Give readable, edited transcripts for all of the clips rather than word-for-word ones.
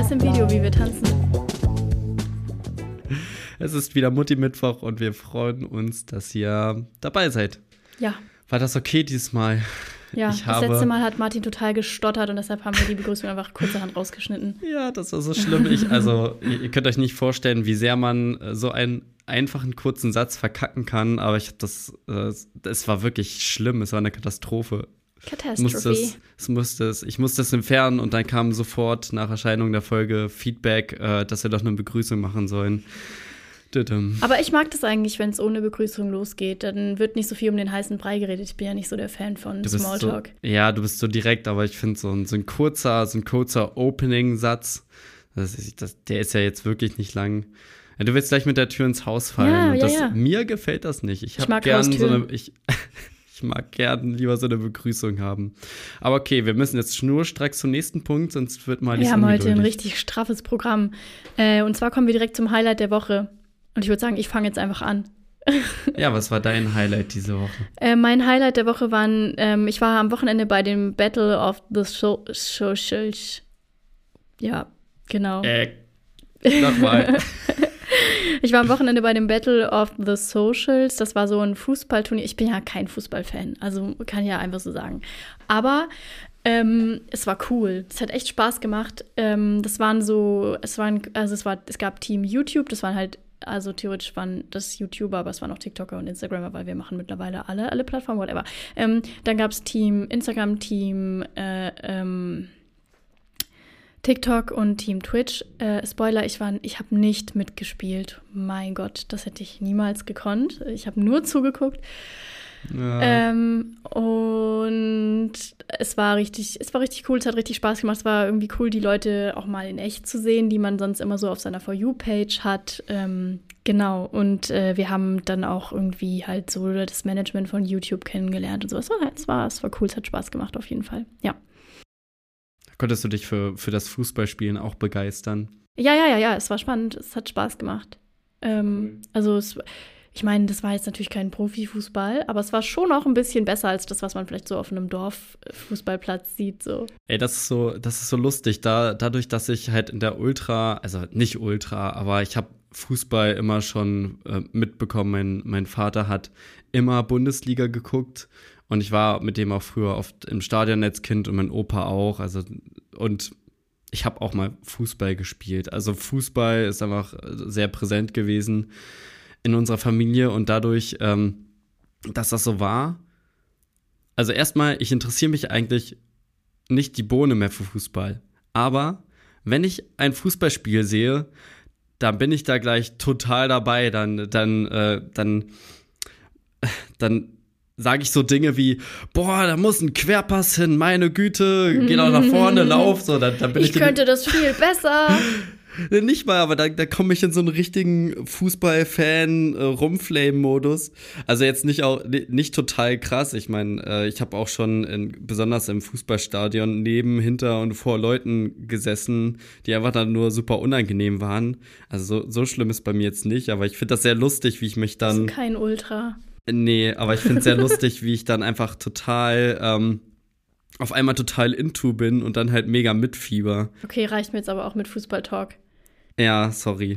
alles im Video, wie wir tanzen. Es ist wieder Mutti-Mittwoch und wir freuen uns, dass ihr dabei seid. Ja. War das okay diesmal? Ja, das letzte Mal hat Martin total gestottert und deshalb haben wir die Begrüßung einfach kurzerhand rausgeschnitten. Ja, das war so schlimm. Ihr könnt euch nicht vorstellen, wie sehr man so einen einfachen kurzen Satz verkacken kann, aber es war wirklich schlimm, es war eine Katastrophe. Katastrophe. Ich musste es entfernen und dann kam sofort nach Erscheinung der Folge Feedback, dass wir doch eine Begrüßung machen sollen. Aber ich mag das eigentlich, wenn es ohne Begrüßung losgeht. Dann wird nicht so viel um den heißen Brei geredet. Ich bin ja nicht so der Fan von Smalltalk. Ja, du bist so direkt, aber ich finde so ein kurzer Opening-Satz, der ist ja jetzt wirklich nicht lang. Ja, du willst gleich mit der Tür ins Haus fallen. Ja. Mir gefällt das nicht. Ich mag Haustüren. Ich mag gern lieber so eine Begrüßung haben. Aber okay, wir müssen jetzt schnurstracks zum nächsten Punkt, sonst wird mal nicht so ungeduldig. Wir haben heute ein richtig straffes Programm. Und zwar kommen wir direkt zum Highlight der Woche. Und ich würde sagen, ich fange jetzt einfach an. Ja, was war dein Highlight diese Woche? Mein Highlight der Woche waren, ich war am Wochenende bei dem Battle of the Socials. Ja, genau. Nochmal. Ich war am Wochenende bei dem Battle of the Socials. Das war so ein Fußballturnier. Ich bin ja kein Fußballfan, also kann ich ja einfach so sagen. Aber es war cool. Es hat echt Spaß gemacht. Es gab Team YouTube. Das waren halt, also theoretisch waren das YouTuber, aber es waren auch TikToker und Instagramer, weil wir machen mittlerweile alle Plattformen, whatever. Dann gab es Team Instagram, Team TikTok und Team Twitch. Spoiler, ich habe nicht mitgespielt. Mein Gott, das hätte ich niemals gekonnt. Ich habe nur zugeguckt. Ja. Und es war richtig cool, es hat richtig Spaß gemacht. Es war irgendwie cool, die Leute auch mal in echt zu sehen, die man sonst immer so auf seiner For You-Page hat. Genau, und wir haben dann auch irgendwie halt so das Management von YouTube kennengelernt und so. Es war cool, es hat Spaß gemacht auf jeden Fall, ja. Konntest du dich für das Fußballspielen auch begeistern? Ja, es war spannend, es hat Spaß gemacht. Also ich meine, das war jetzt natürlich kein Profifußball, aber es war schon auch ein bisschen besser als das, was man vielleicht so auf einem Dorffußballplatz sieht. So. Ey, das ist so lustig, dadurch, dass ich halt in der also nicht Ultra, aber ich habe Fußball immer schon mitbekommen. Mein Vater hat immer Bundesliga geguckt und ich war mit dem auch früher oft im Stadion als Kind und mein Opa auch. Und ich habe auch mal Fußball gespielt. Also Fußball ist einfach sehr präsent gewesen in unserer Familie und dadurch, dass das so war. Also erstmal, ich interessiere mich eigentlich nicht die Bohne mehr für Fußball. Aber wenn ich ein Fußballspiel sehe, dann bin ich da gleich total dabei. Dann sage ich so Dinge wie, boah, da muss ein Querpass hin, meine Güte, geh doch nach vorne, lauf. So, dann bin ich könnte das viel besser. Nicht mal, aber da komme ich in so einen richtigen Fußball-Fan-Rumflame-Modus. Also jetzt nicht total krass. Ich meine, ich habe auch schon besonders im Fußballstadion neben, hinter und vor Leuten gesessen, die einfach dann nur super unangenehm waren. Also so schlimm ist bei mir jetzt nicht, aber ich finde das sehr lustig, wie ich mich dann... Das ist kein Ultra. Nee, aber ich finde es sehr lustig, wie ich dann einfach total... auf einmal total into bin und dann halt mega mitfieber. Okay, reicht mir jetzt aber auch mit Fußball-Talk. Ja, sorry.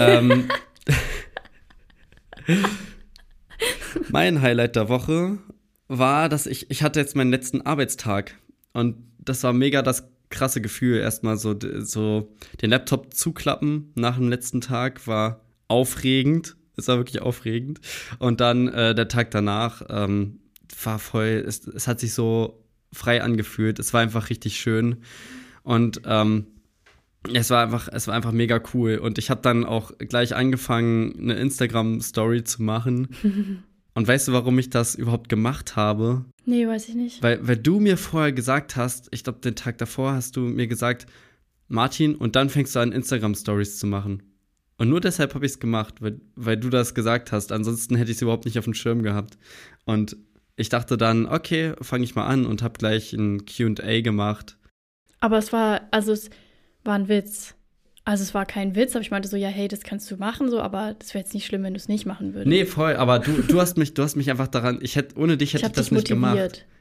Mein Highlight der Woche war, dass ich hatte jetzt meinen letzten Arbeitstag und das war mega das krasse Gefühl. Erstmal so den Laptop zuklappen nach dem letzten Tag war aufregend. Es war wirklich aufregend. Und dann der Tag danach war voll, es hat sich so frei angefühlt. Es war einfach richtig schön und es war einfach mega cool. Und ich habe dann auch gleich angefangen, eine Instagram-Story zu machen. Und weißt du, warum ich das überhaupt gemacht habe? Nee, weiß ich nicht. Weil du mir vorher gesagt hast, ich glaube, den Tag davor hast du mir gesagt, Martin, und dann fängst du an, Instagram-Stories zu machen. Und nur deshalb habe ich es gemacht, weil du das gesagt hast. Ansonsten hätte ich es überhaupt nicht auf dem Schirm gehabt. Und ich dachte dann, okay, fange ich mal an und habe gleich ein Q&A gemacht. Aber es war ein Witz. Also es war kein Witz, aber ich meinte so, ja, hey, das kannst du machen, so, aber das wäre jetzt nicht schlimm, wenn du es nicht machen würdest. Nee, voll, aber du hast mich einfach daran, ohne dich hätte ich das nicht gemacht.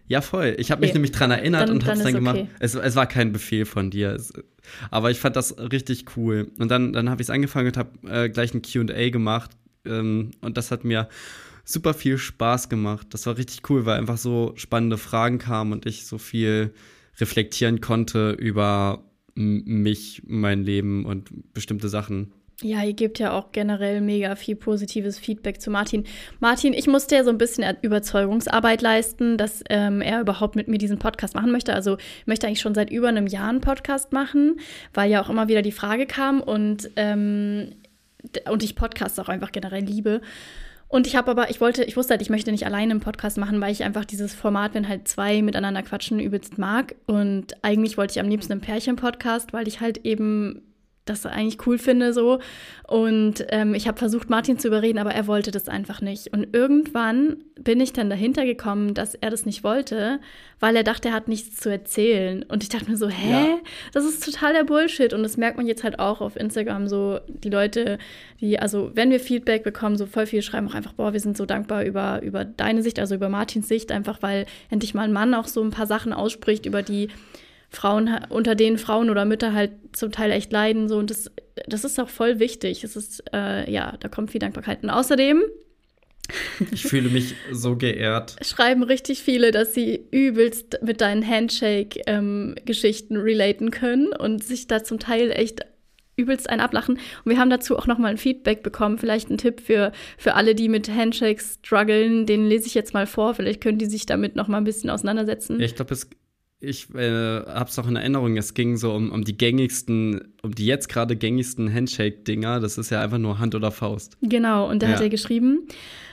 Ja, voll. Ich habe mich nämlich dran erinnert und habe es dann gemacht. Okay. Es war kein Befehl von dir. Aber ich fand das richtig cool. Und dann habe ich es angefangen und habe gleich ein Q&A gemacht. Und das hat mir super viel Spaß gemacht. Das war richtig cool, weil einfach so spannende Fragen kamen und ich so viel reflektieren konnte über mich, mein Leben und bestimmte Sachen. Ja, ihr gebt ja auch generell mega viel positives Feedback zu Martin. Martin, ich musste ja so ein bisschen Überzeugungsarbeit leisten, dass er überhaupt mit mir diesen Podcast machen möchte. Also ich möchte eigentlich schon seit über einem Jahr einen Podcast machen, weil ja auch immer wieder die Frage kam und ich Podcasts auch einfach generell liebe. Und ich wusste halt, ich möchte nicht alleine einen Podcast machen, weil ich einfach dieses Format, wenn halt zwei miteinander quatschen, übelst mag. Und eigentlich wollte ich am liebsten einen Pärchen-Podcast, weil ich halt eben das eigentlich cool finde so. Und ich habe versucht, Martin zu überreden, aber er wollte das einfach nicht. Und irgendwann bin ich dann dahinter gekommen, dass er das nicht wollte, weil er dachte, er hat nichts zu erzählen. Und ich dachte mir so, hä? Das ist total der Bullshit. Und das merkt man jetzt halt auch auf Instagram so, die Leute, also wenn wir Feedback bekommen, so voll viele schreiben auch einfach, boah, wir sind so dankbar über deine Sicht, also über Martins Sicht, einfach weil endlich mal ein Mann auch so ein paar Sachen ausspricht, über die Frauen, unter denen Frauen oder Mütter halt zum Teil echt leiden. So. Und das ist auch voll wichtig. Es ist, da kommt viel Dankbarkeit. Und außerdem ich fühle mich so geehrt. Schreiben richtig viele, dass sie übelst mit deinen Handshake-Geschichten relaten können und sich da zum Teil echt übelst einen ablachen. Und wir haben dazu auch nochmal ein Feedback bekommen. Vielleicht ein Tipp für alle, die mit Handshakes strugglen. Den lese ich jetzt mal vor. Vielleicht können die sich damit nochmal ein bisschen auseinandersetzen. Ja, ich glaube, ich habe es auch in Erinnerung, es ging so um die jetzt gerade gängigsten Handshake-Dinger. Das ist ja einfach nur Hand oder Faust. Genau, und da hat er geschrieben,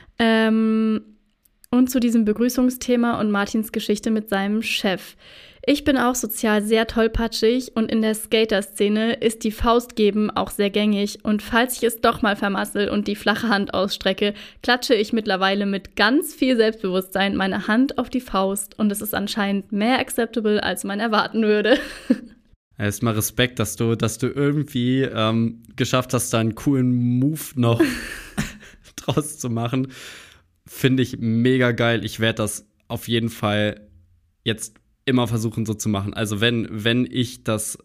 und zu diesem Begrüßungsthema und Martins Geschichte mit seinem Chef. Ich bin auch sozial sehr tollpatschig und in der Skater-Szene ist die Faust geben auch sehr gängig. Und falls ich es doch mal vermassel und die flache Hand ausstrecke, klatsche ich mittlerweile mit ganz viel Selbstbewusstsein meine Hand auf die Faust. Und es ist anscheinend mehr acceptable, als man erwarten würde. Erstmal Respekt, dass du irgendwie geschafft hast, da einen coolen Move noch draus zu machen. Finde ich mega geil. Ich werde das auf jeden Fall jetzt immer versuchen, so zu machen. Also wenn ich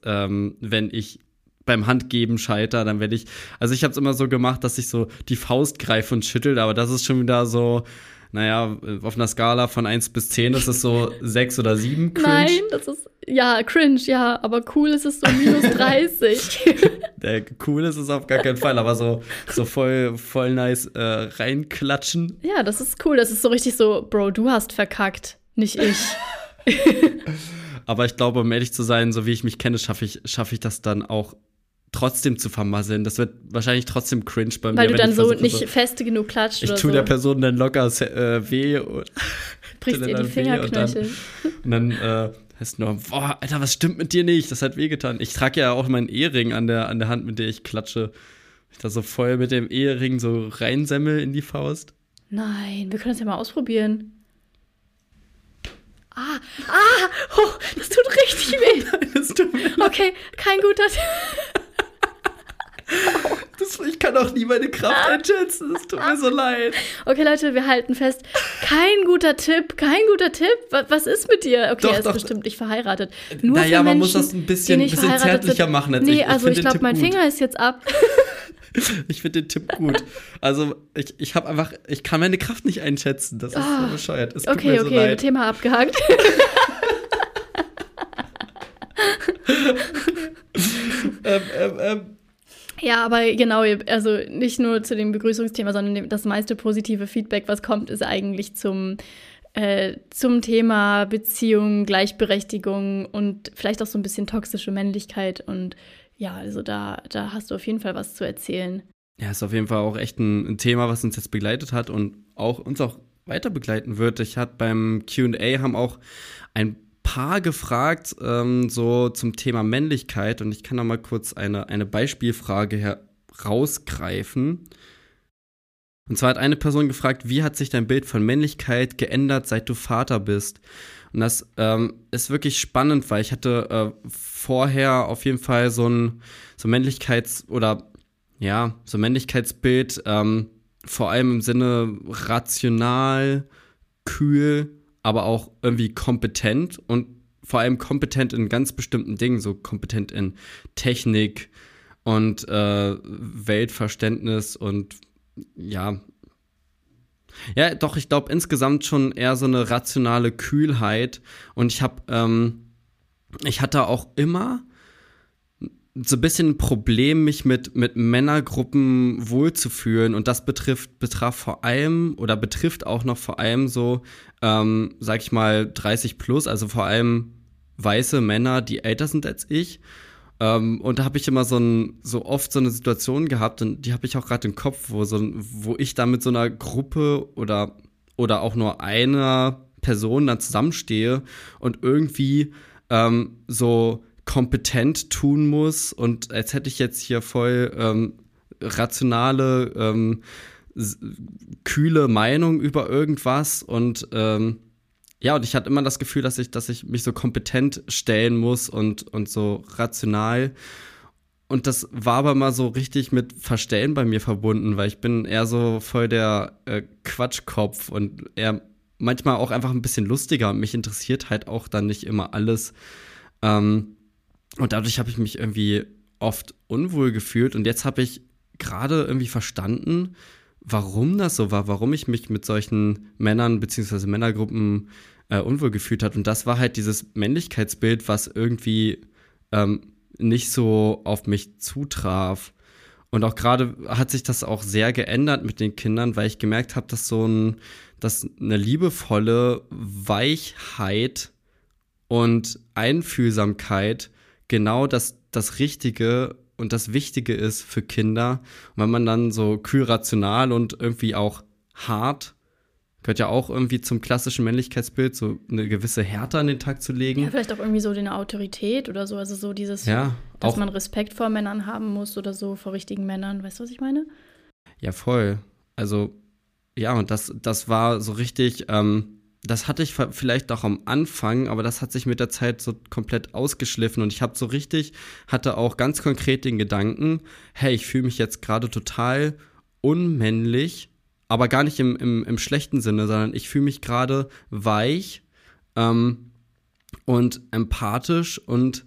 beim Handgeben scheiter, dann werde ich, also ich habe es immer so gemacht, dass ich so die Faust greife und schüttel, aber das ist schon wieder so, naja, auf einer Skala von 1 bis 10 ist es so 6 oder 7 cringe. Nein, das ist, ja, cringe, ja, aber cool ist es so minus 30. Cool ist es auf gar keinen Fall, aber so voll nice reinklatschen. Ja, das ist cool, das ist so richtig so, Bro, du hast verkackt, nicht ich. Aber ich glaube, um ehrlich zu sein, so wie ich mich kenne, schaffe ich das dann auch trotzdem zu vermasseln. Das wird wahrscheinlich trotzdem cringe bei mir. Weil du dann so nicht fest genug klatscht oder so. Ich tue der Person dann locker weh. Und brichst ihr die Fingerknöchel. Und dann heißt nur, boah, Alter, was stimmt mit dir nicht? Das hat wehgetan. Ich trage ja auch meinen Ehering an der Hand, mit der ich klatsche. Ich da so voll mit dem Ehering so reinsemmel in die Faust. Nein, wir können das ja mal ausprobieren. Oh, das tut richtig weh. Nein, das tut mir leid. Okay, kein guter Ich kann auch nie meine Kraft einschätzen. Das tut mir so leid. Okay, Leute, wir halten fest. Kein guter Tipp. Was ist mit dir? Okay, er ist bestimmt nicht verheiratet. Nur naja, für man Menschen, muss das ein bisschen zärtlicher machen als ich. Nee, also ich glaube, mein Finger ist jetzt ab. Ich finde den Tipp gut. Also, ich kann meine Kraft nicht einschätzen. Das ist so bescheuert. Es tut mir so leid. Thema abgehakt. Ja, aber genau, also nicht nur zu dem Begrüßungsthema, sondern das meiste positive Feedback, was kommt, ist eigentlich zum Thema Beziehung, Gleichberechtigung und vielleicht auch so ein bisschen toxische Männlichkeit. Und ja, also da hast du auf jeden Fall was zu erzählen. Ja, ist auf jeden Fall auch echt ein Thema, was uns jetzt begleitet hat und uns auch weiter begleiten wird. Ich hatte beim Q&A haben auch ein paar gefragt, so zum Thema Männlichkeit. Und ich kann da mal kurz eine Beispielfrage herausgreifen. Und zwar hat eine Person gefragt, wie hat sich dein Bild von Männlichkeit geändert, seit du Vater bist? Und das ist wirklich spannend, weil ich hatte vorher auf jeden Fall so ein Männlichkeitsbild, vor allem im Sinne rational, kühl, aber auch irgendwie kompetent und vor allem kompetent in ganz bestimmten Dingen, so kompetent in Technik und Weltverständnis und ja. Ja, doch, ich glaube insgesamt schon eher so eine rationale Kühlheit. Und ich hatte auch immer so ein bisschen ein Problem, mich mit Männergruppen wohlzufühlen. Und das betraf vor allem oder betrifft auch noch vor allem so, sag ich mal, 30 plus, also vor allem weiße Männer, die älter sind als ich. Und da habe ich immer so oft so eine Situation gehabt, und die habe ich auch gerade im Kopf, wo ich da mit so einer Gruppe oder auch nur einer Person dann zusammenstehe und irgendwie so kompetent tun muss und als hätte ich jetzt hier voll rationale, kühle Meinung über irgendwas und ja, und ich hatte immer das Gefühl, dass ich mich so kompetent stellen muss und so rational. Und das war aber mal so richtig mit Verstellen bei mir verbunden, weil ich bin eher so voll der Quatschkopf und eher manchmal auch einfach ein bisschen lustiger. Und mich interessiert halt auch dann nicht immer alles. Und dadurch habe ich mich irgendwie oft unwohl gefühlt. Und jetzt habe ich gerade irgendwie verstanden, warum das so war, warum ich mich mit solchen Männern bzw. Männergruppen unwohl gefühlt hat. Und das war halt dieses Männlichkeitsbild, was irgendwie nicht so auf mich zutraf. Und auch gerade hat sich das auch sehr geändert mit den Kindern, weil ich gemerkt habe, dass dass eine liebevolle Weichheit und Einfühlsamkeit genau das Richtige und das Wichtige ist für Kinder. Und wenn man dann so kühl rational und irgendwie auch hart, gehört ja auch irgendwie zum klassischen Männlichkeitsbild, so eine gewisse Härte an den Tag zu legen. Ja, vielleicht auch irgendwie so eine Autorität oder so, also so dieses, ja, dass man Respekt vor Männern haben muss oder so, vor richtigen Männern, weißt du, was ich meine? Ja, voll. Also, ja, und das war so richtig, das hatte ich vielleicht auch am Anfang, aber das hat sich mit der Zeit so komplett ausgeschliffen und ich hatte auch ganz konkret den Gedanken, hey, ich fühle mich jetzt gerade total unmännlich, aber gar nicht im schlechten Sinne, sondern ich fühle mich gerade weich und empathisch und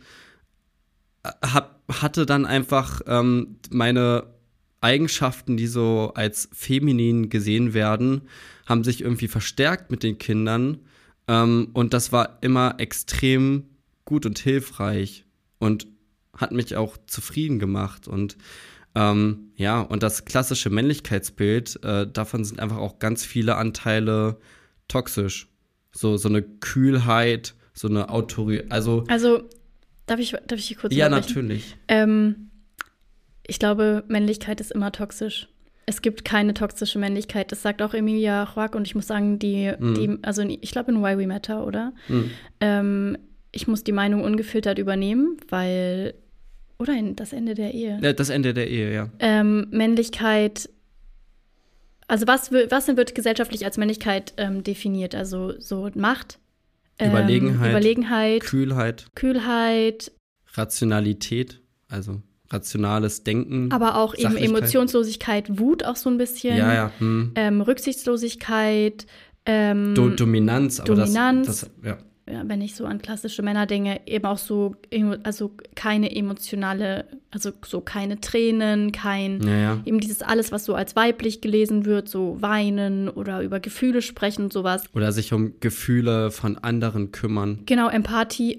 hatte dann einfach meine Eigenschaften, die so als feminin gesehen werden, haben sich irgendwie verstärkt mit den Kindern. Und das war immer extrem gut und hilfreich und hat mich auch zufrieden gemacht. Und ja, und das klassische Männlichkeitsbild, davon sind einfach auch ganz viele Anteile toxisch. So eine Kühlheit, so eine Autorität. Also, darf ich hier kurz ja, unterbrechen? natürlich. Ich glaube, Männlichkeit ist immer toxisch. Es gibt keine toxische Männlichkeit. Das sagt auch Emilia Roark und ich muss sagen, also ich glaube in Why We Matter, oder? Ich muss die Meinung ungefiltert übernehmen, weil oder in Das Ende der Ehe. Ja, Das Ende der Ehe, ja. Männlichkeit, also was wird gesellschaftlich als Männlichkeit definiert? Also so Macht, Überlegenheit, Kühlheit, Rationalität, also rationales Denken. Aber auch eben Emotionslosigkeit, Wut auch so ein bisschen. Ja. Rücksichtslosigkeit. Dominanz. Aber Dominanz. Das, ja. Ja, wenn ich so an klassische Männer denke, eben auch so, also keine emotionale, also so keine Tränen, eben dieses alles, was so als weiblich gelesen wird, so weinen oder über Gefühle sprechen und sowas. Oder sich um Gefühle von anderen kümmern. Genau, Empathie.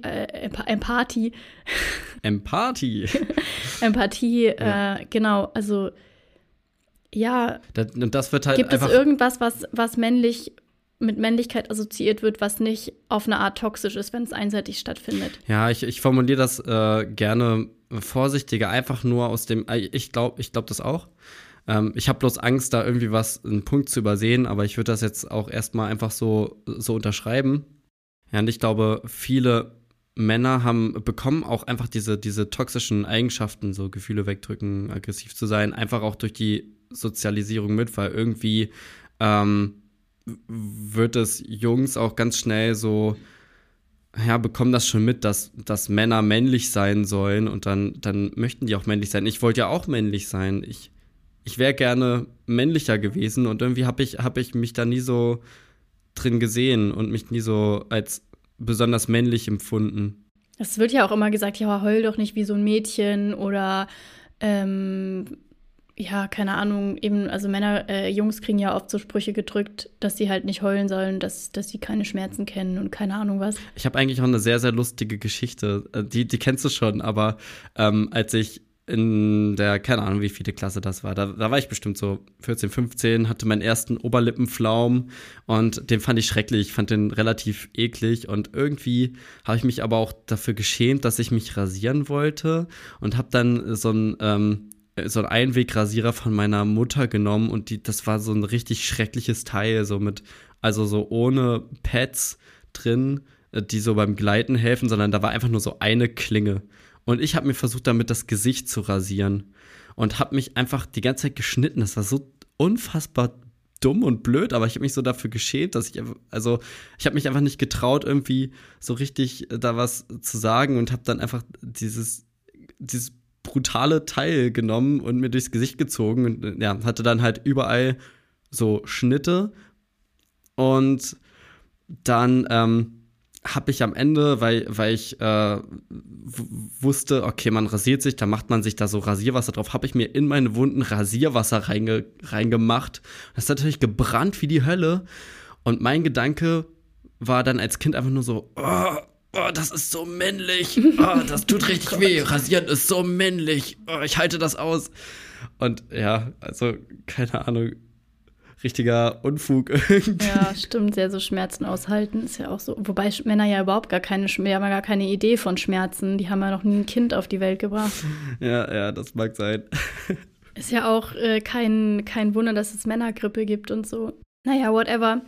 Genau, also ja. Und das wird halt gibt es irgendwas, was mit Männlichkeit assoziiert wird, was nicht auf eine Art toxisch ist, wenn es einseitig stattfindet? Ja, ich formuliere das gerne vorsichtiger, einfach nur aus dem, ich glaube das auch. Ich habe bloß Angst, da irgendwie einen Punkt zu übersehen, aber ich würde das jetzt auch erstmal einfach so unterschreiben. Ja, und ich glaube, viele Männer bekommen auch einfach diese toxischen Eigenschaften, so Gefühle wegdrücken, aggressiv zu sein, einfach auch durch die Sozialisierung mit, weil irgendwie wird es Jungs auch ganz schnell so, ja, bekommen das schon mit, dass Männer männlich sein sollen und dann möchten die auch männlich sein. Ich wollte ja auch männlich sein. Ich wäre gerne männlicher gewesen und irgendwie hab ich mich da nie so drin gesehen und mich nie so als besonders männlich empfunden. Es wird ja auch immer gesagt, ja, heul doch nicht wie so ein Mädchen oder ja, keine Ahnung, eben, also Jungs kriegen ja oft so Sprüche gedrückt, dass sie halt nicht heulen sollen, dass sie keine Schmerzen kennen und keine Ahnung was. Ich habe eigentlich auch eine sehr, sehr lustige Geschichte. Die kennst du schon, aber als ich in der, keine Ahnung, wie viele Klasse das war, da war ich bestimmt so 14, 15, hatte meinen ersten Oberlippenflaum und den fand ich schrecklich, ich fand den relativ eklig und irgendwie habe ich mich aber auch dafür geschämt, dass ich mich rasieren wollte und habe dann so einen Einwegrasierer von meiner Mutter genommen und das war so ein richtig schreckliches Teil, also so ohne Pads drin, die so beim Gleiten helfen, sondern da war einfach nur so eine Klinge. Und ich habe mir versucht, damit das Gesicht zu rasieren und habe mich einfach die ganze Zeit geschnitten. Das war so unfassbar dumm und blöd, aber ich habe mich so dafür geschämt, ich habe mich einfach nicht getraut, irgendwie so richtig da was zu sagen und habe dann einfach dieses brutale Teil genommen und mir durchs Gesicht gezogen und ja, hatte dann halt überall so Schnitte und dann habe ich am Ende, weil ich wusste, okay, man rasiert sich, dann macht man sich da so Rasierwasser drauf, habe ich mir in meine Wunden Rasierwasser reingemacht. Das ist natürlich gebrannt wie die Hölle. Und mein Gedanke war dann als Kind einfach nur so, oh, das ist so männlich, oh, das tut richtig weh, rasieren ist so männlich, oh, ich halte das aus. Und ja, also keine Ahnung, richtiger Unfug irgendwie. Ja, stimmt, sehr so Schmerzen aushalten ist ja auch so. Wobei Männer ja überhaupt gar keine Idee von Schmerzen. Die haben ja noch nie ein Kind auf die Welt gebracht. Ja, das mag sein. Ist ja auch kein Wunder, dass es Männergrippe gibt und so. Naja, whatever.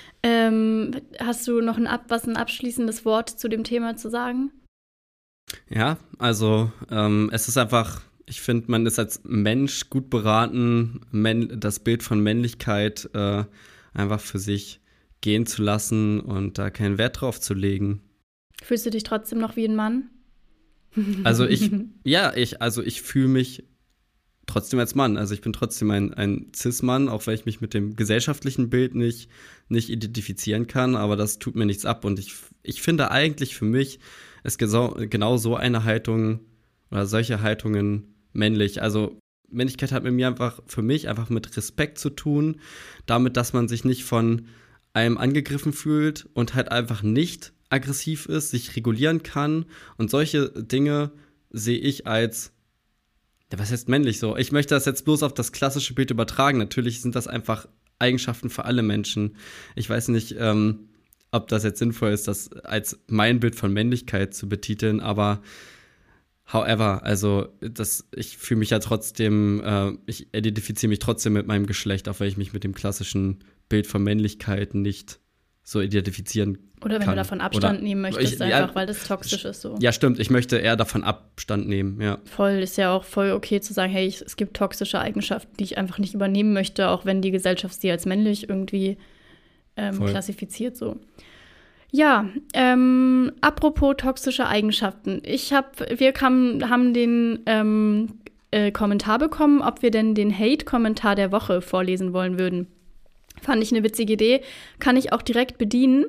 Hast du noch ein abschließendes Wort zu dem Thema zu sagen? Ja, also es ist einfach, ich finde, man ist als Mensch gut beraten, das Bild von Männlichkeit einfach für sich gehen zu lassen und da keinen Wert drauf zu legen. Fühlst du dich trotzdem noch wie ein Mann? Also ich fühle mich trotzdem als Mann. Also ich bin trotzdem ein Cis-Mann, auch wenn ich mich mit dem gesellschaftlichen Bild nicht identifizieren kann, aber das tut mir nichts ab. Und ich finde eigentlich für mich ist genau so eine Haltung oder solche Haltungen männlich. Also Männlichkeit hat für mich einfach mit Respekt zu tun, damit, dass man sich nicht von einem angegriffen fühlt und halt einfach nicht aggressiv ist, sich regulieren kann. Und solche Dinge sehe ich als, ja, was heißt männlich so? Ich möchte das jetzt bloß auf das klassische Bild übertragen. Natürlich sind das einfach Eigenschaften für alle Menschen. Ich weiß nicht, ob das jetzt sinnvoll ist, das als mein Bild von Männlichkeit zu betiteln, aber however, also ich fühle mich ja trotzdem, ich identifiziere mich trotzdem mit meinem Geschlecht, auch wenn ich mich mit dem klassischen Bild von Männlichkeit nicht so identifizieren kann. Oder wenn du davon Abstand nehmen möchtest, weil das toxisch ist so. Ja, stimmt, ich möchte eher davon Abstand nehmen, ja. Voll, ist ja auch voll okay zu sagen, hey, es gibt toxische Eigenschaften, die ich einfach nicht übernehmen möchte, auch wenn die Gesellschaft sie als männlich irgendwie klassifiziert so. Ja, apropos toxische Eigenschaften. Wir haben den Kommentar bekommen, ob wir denn den Hate-Kommentar der Woche vorlesen wollen würden. Fand ich eine witzige Idee. Kann ich auch direkt bedienen.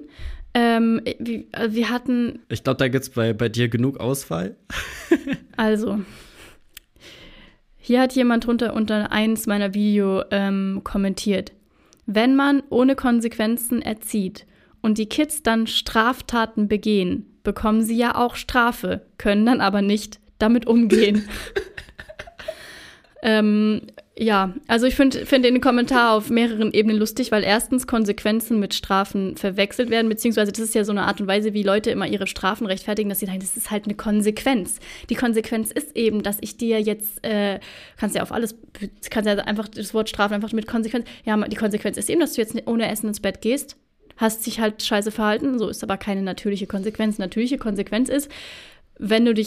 Wir hatten. Ich glaube, da gibt es bei dir genug Auswahl. Also, hier hat jemand unter eins meiner Video kommentiert. Wenn man ohne Konsequenzen erzieht und die Kids dann Straftaten begehen, bekommen sie ja auch Strafe, können dann aber nicht damit umgehen. Ja, also ich finde den Kommentar auf mehreren Ebenen lustig, weil erstens Konsequenzen mit Strafen verwechselt werden, beziehungsweise das ist ja so eine Art und Weise, wie Leute immer ihre Strafen rechtfertigen, dass sie sagen, das ist halt eine Konsequenz. Die Konsequenz ist eben, dass ich dir jetzt, kannst ja einfach das Wort Strafe einfach mit Konsequenz, ja, die Konsequenz ist eben, dass du jetzt ohne Essen ins Bett gehst, hast dich halt scheiße verhalten, so ist aber keine natürliche Konsequenz. Natürliche Konsequenz ist, wenn du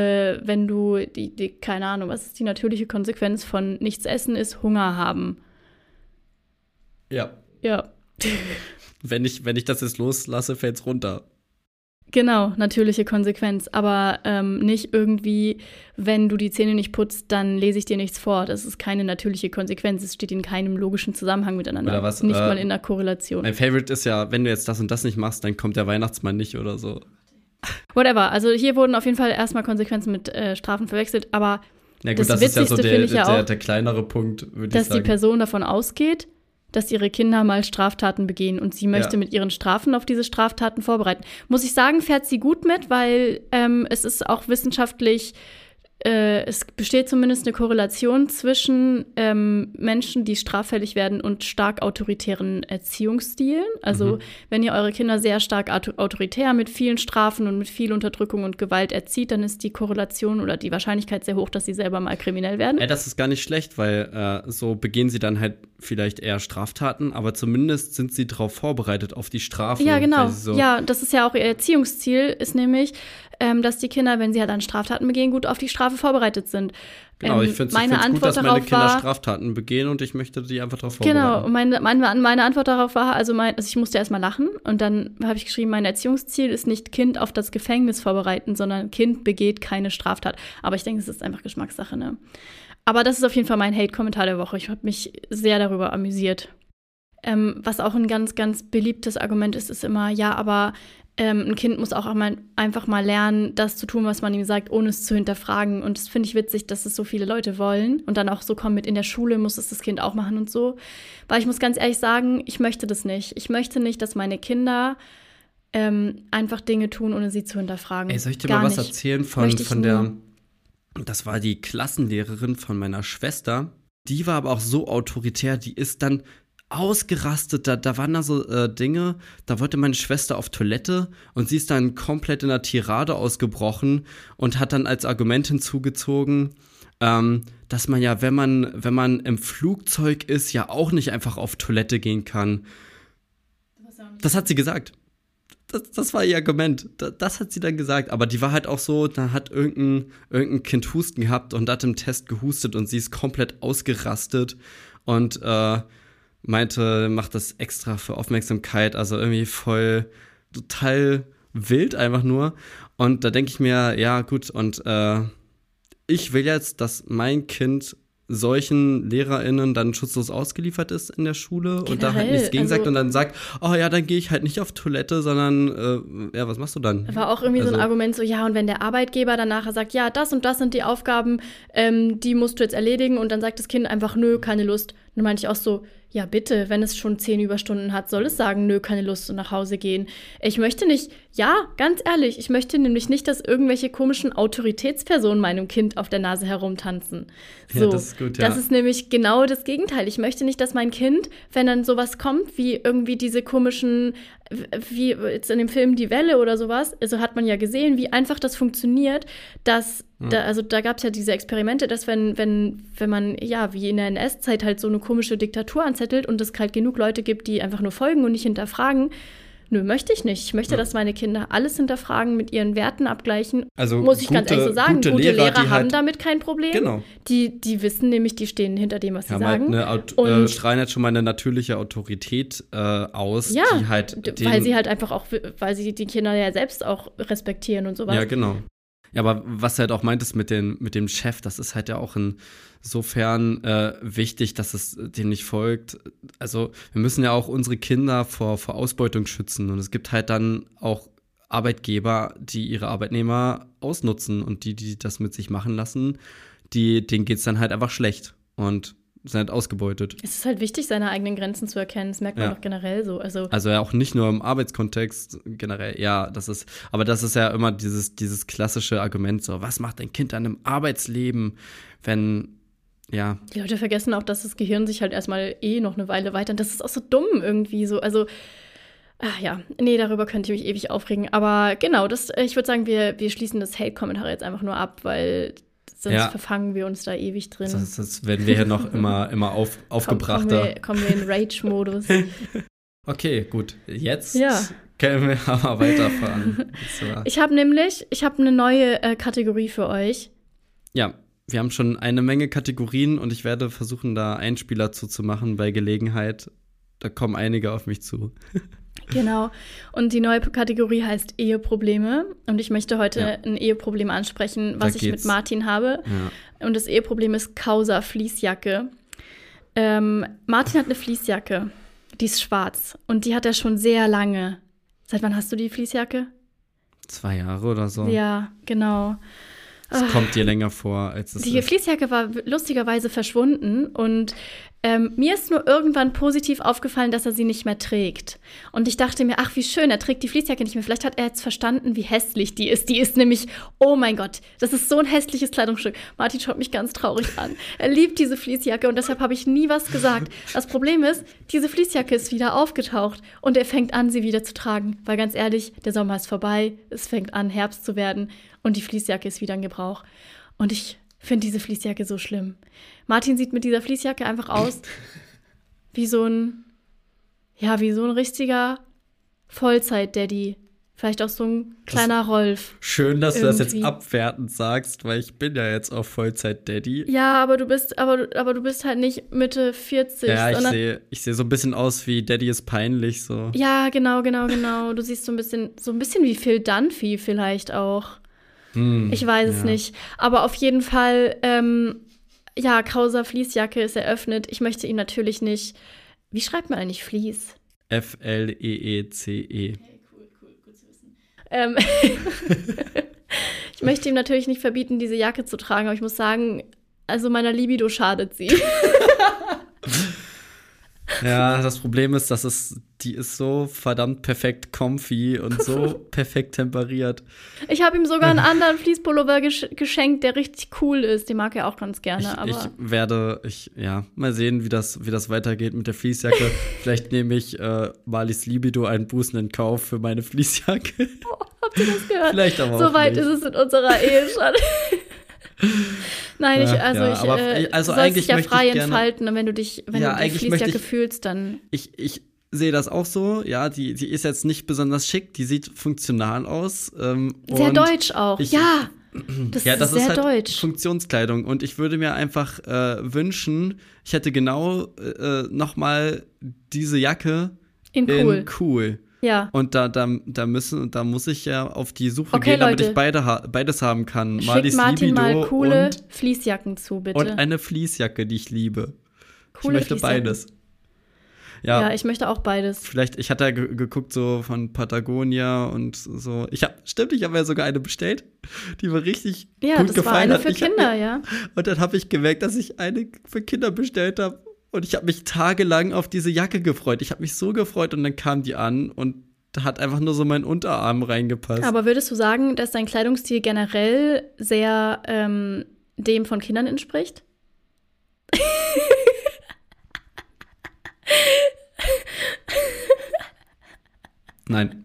keine Ahnung, was ist die natürliche Konsequenz von nichts essen, ist Hunger haben. Ja. Ja. Wenn ich das jetzt loslasse, fällt's runter. Genau, natürliche Konsequenz. Aber nicht irgendwie, wenn du die Zähne nicht putzt, dann lese ich dir nichts vor. Das ist keine natürliche Konsequenz. Es steht in keinem logischen Zusammenhang miteinander. Oder was? Nicht mal in der Korrelation. Mein Favorite ist ja, wenn du jetzt das und das nicht machst, dann kommt der Weihnachtsmann nicht oder so. Whatever. Also hier wurden auf jeden Fall erstmal Konsequenzen mit Strafen verwechselt. Aber ja gut, das ist ja so der kleinere Punkt, würde ich sagen. Dass die Person davon ausgeht, dass ihre Kinder mal Straftaten begehen und sie möchte mit ihren Strafen auf diese Straftaten vorbereiten. Muss ich sagen, fährt sie gut mit, weil es ist auch wissenschaftlich, es besteht zumindest eine Korrelation zwischen Menschen, die straffällig werden und stark autoritären Erziehungsstilen. Also wenn ihr eure Kinder sehr stark autoritär mit vielen Strafen und mit viel Unterdrückung und Gewalt erzieht, dann ist die Korrelation oder die Wahrscheinlichkeit sehr hoch, dass sie selber mal kriminell werden. Das ist gar nicht schlecht, weil so begehen sie dann halt vielleicht eher Straftaten, aber zumindest sind sie darauf vorbereitet, auf die Strafe. Ja, genau. Ja, das ist ja auch ihr Erziehungsziel, ist nämlich, dass die Kinder, wenn sie halt an Straftaten begehen, gut auf die Strafe vorbereitet sind. Genau, ich finde es gut, dass meine Kinder Straftaten begehen und ich möchte die einfach darauf vorbereiten. Genau, und meine Antwort darauf war, also ich musste erst mal lachen und dann habe ich geschrieben, mein Erziehungsziel ist nicht Kind auf das Gefängnis vorbereiten, sondern Kind begeht keine Straftat. Aber ich denke, es ist einfach Geschmackssache, ne? Aber das ist auf jeden Fall mein Hate-Kommentar der Woche. Ich habe mich sehr darüber amüsiert. Was auch ein ganz, ganz beliebtes Argument ist immer, ja, aber ein Kind muss auch einfach mal lernen, das zu tun, was man ihm sagt, ohne es zu hinterfragen. Und das finde ich witzig, dass es so viele Leute wollen. Und dann auch so kommen mit, in der Schule muss es das Kind auch machen und so. Weil ich muss ganz ehrlich sagen, ich möchte das nicht. Ich möchte nicht, dass meine Kinder einfach Dinge tun, ohne sie zu hinterfragen. Ey, soll ich dir mal was erzählen von der, das war die Klassenlehrerin von meiner Schwester. Die war aber auch so autoritär, die ist dann ausgerastet, da waren da so Dinge, da wollte meine Schwester auf Toilette und sie ist dann komplett in einer Tirade ausgebrochen und hat dann als Argument hinzugezogen, dass man ja, wenn man im Flugzeug ist, ja auch nicht einfach auf Toilette gehen kann. Das hat sie gesagt. Das war ihr Argument. Das hat sie dann gesagt. Aber die war halt auch so, da hat irgendein Kind Husten gehabt und hat im Test gehustet und sie ist komplett ausgerastet und meinte, macht das extra für Aufmerksamkeit, also irgendwie voll total wild einfach nur. Und da denke ich mir, ja gut, und ich will jetzt, dass mein Kind solchen LehrerInnen dann schutzlos ausgeliefert ist in der Schule und da halt nichts gegen sagt und dann sagt, oh ja, dann gehe ich halt nicht auf Toilette, sondern ja, was machst du dann? War auch irgendwie so ein Argument so, ja, und wenn der Arbeitgeber dann nachher sagt, ja, das und das sind die Aufgaben, die musst du jetzt erledigen und dann sagt das Kind einfach, nö, keine Lust. Und dann meinte ich auch so, ja bitte, wenn es schon 10 Überstunden hat, soll es sagen, nö, keine Lust und nach Hause gehen. Ich möchte nicht, ja, ganz ehrlich, ich möchte nämlich nicht, dass irgendwelche komischen Autoritätspersonen meinem Kind auf der Nase herumtanzen. So, ja, das ist gut, ja. Das ist nämlich genau das Gegenteil. Ich möchte nicht, dass mein Kind, wenn dann sowas kommt, wie irgendwie diese komischen, wie jetzt in dem Film Die Welle oder sowas, also hat man ja gesehen, wie einfach das funktioniert, dass da gab es ja diese Experimente, dass wenn man, ja, wie in der NS-Zeit halt so eine komische Diktatur anzettelt und es halt genug Leute gibt, die einfach nur folgen und nicht hinterfragen, nö, möchte ich nicht. Ich möchte, dass meine Kinder alles hinterfragen, mit ihren Werten abgleichen. Also muss ich ganz ehrlich so sagen, gute Lehrer haben halt damit kein Problem. Genau. Die wissen nämlich, die stehen hinter dem, was sie sagen. Und strahlen jetzt schon mal eine natürliche Autorität aus, ja, die halt weil sie halt einfach auch, weil sie die Kinder ja selbst auch respektieren und sowas. Ja, genau. Ja, aber was du halt auch meintest mit dem Chef, das ist halt ja auch insofern wichtig, dass es dem nicht folgt. Also wir müssen ja auch unsere Kinder vor Ausbeutung schützen. Und es gibt halt dann auch Arbeitgeber, die ihre Arbeitnehmer ausnutzen und die das mit sich machen lassen, denen geht's dann halt einfach schlecht und sind halt ausgebeutet. Es ist halt wichtig, seine eigenen Grenzen zu erkennen. Das merkt man doch generell so. Also ja auch nicht nur im Arbeitskontext generell, ja, das ist ja immer dieses klassische Argument so, was macht ein Kind dann im Arbeitsleben, wenn, ja. Die Leute vergessen auch, dass das Gehirn sich halt erstmal noch eine Weile weiter, und das ist auch so dumm irgendwie so, also ja, nee, darüber könnte ich mich ewig aufregen, aber genau, ich würde sagen, wir schließen das Hate-Kommentar jetzt einfach nur ab, weil sonst verfangen wir uns da ewig drin. Das werden wir hier noch immer aufgebrachter. Kommen wir in Rage-Modus. Okay, gut. Jetzt können wir aber weiterfahren. Ich habe eine neue Kategorie für euch. Ja, wir haben schon eine Menge Kategorien und ich werde versuchen, da Einspieler zu machen bei Gelegenheit. Da kommen einige auf mich zu. Genau. Und die neue Kategorie heißt Eheprobleme. Und ich möchte heute ein Eheproblem ansprechen, was ich mit Martin habe. Ja. Und das Eheproblem ist Causa Fließjacke. Martin hat eine Fließjacke. Die ist schwarz. Und die hat er schon sehr lange. Seit wann hast du die Fließjacke? 2 Jahre oder so. Ja, genau. Es kommt dir länger vor, als es Die Fließjacke war lustigerweise verschwunden und mir ist nur irgendwann positiv aufgefallen, dass er sie nicht mehr trägt. Und ich dachte mir, ach, wie schön, er trägt die Fließjacke nicht mehr. Vielleicht hat er jetzt verstanden, wie hässlich die ist. Die ist nämlich, oh mein Gott, das ist so ein hässliches Kleidungsstück. Martin schaut mich ganz traurig an. Er liebt diese Fließjacke und deshalb habe ich nie was gesagt. Das Problem ist, diese Fließjacke ist wieder aufgetaucht und er fängt an, sie wieder zu tragen. Weil ganz ehrlich, der Sommer ist vorbei, es fängt an, Herbst zu werden und die Fließjacke ist wieder in Gebrauch. Und ich finde diese Fließjacke so schlimm. Martin sieht mit dieser Fließjacke einfach aus wie so ein richtiger Vollzeit-Daddy. Vielleicht auch so ein kleiner Rolf. Schön, dass du das jetzt abwertend sagst, weil ich bin ja jetzt auch Vollzeit-Daddy. Ja, aber du bist halt nicht Mitte 40. Ja, ich sehe so ein bisschen aus wie Daddy ist peinlich, so. Ja, genau. Du siehst so ein bisschen wie Phil Dunphy vielleicht auch. Ich weiß es nicht. Aber auf jeden Fall, Causa Fließjacke ist eröffnet. Ich möchte ihn natürlich nicht. Wie schreibt man eigentlich Fließ? Fleece. Okay, cool, gut zu wissen. Ich möchte ihm natürlich nicht verbieten, diese Jacke zu tragen, aber ich muss sagen, also meiner Libido schadet sie. Ja, das Problem ist, die ist so verdammt perfekt comfy und so perfekt temperiert. Ich habe ihm sogar einen anderen Fließpullover geschenkt, der richtig cool ist. Den mag er auch ganz gerne. Mal sehen, wie das weitergeht mit der Fließjacke. Vielleicht nehme ich Marlies Libido einen Bußen in Kauf für meine Fließjacke. Oh, habt ihr das gehört? Vielleicht aber so auch weit nicht. ist es in unserer Ehe schon. Nein, ich soll dich ja frei entfalten. Und wenn du die Fließjacke fühlst, dann. Ich sehe das auch so. Ja, die ist jetzt nicht besonders schick. Die sieht funktional aus. Sehr deutsch auch. Das ist sehr halt deutsch. Funktionskleidung. Und ich würde mir einfach wünschen, ich hätte genau noch mal diese Jacke in cool. Ja. Und da muss ich ja auf die Suche gehen, damit ich beides haben kann. Schickt Martin mal coole Fließjacken zu, bitte. Und eine Fließjacke, die ich liebe. Coole ich möchte beides. Ja, ich möchte auch beides. Vielleicht, ich hatte ja geguckt so von Patagonia und so. Ich habe ja sogar eine bestellt, die mir richtig gut gefallen hat. Ja, das war eine für Kinder, ja. Und dann habe ich gemerkt, dass ich eine für Kinder bestellt habe. Und ich habe mich tagelang auf diese Jacke gefreut. Ich habe mich so gefreut und dann kam die an und da hat einfach nur so mein Unterarm reingepasst. Aber würdest du sagen, dass dein Kleidungsstil generell sehr dem von Kindern entspricht? Nein.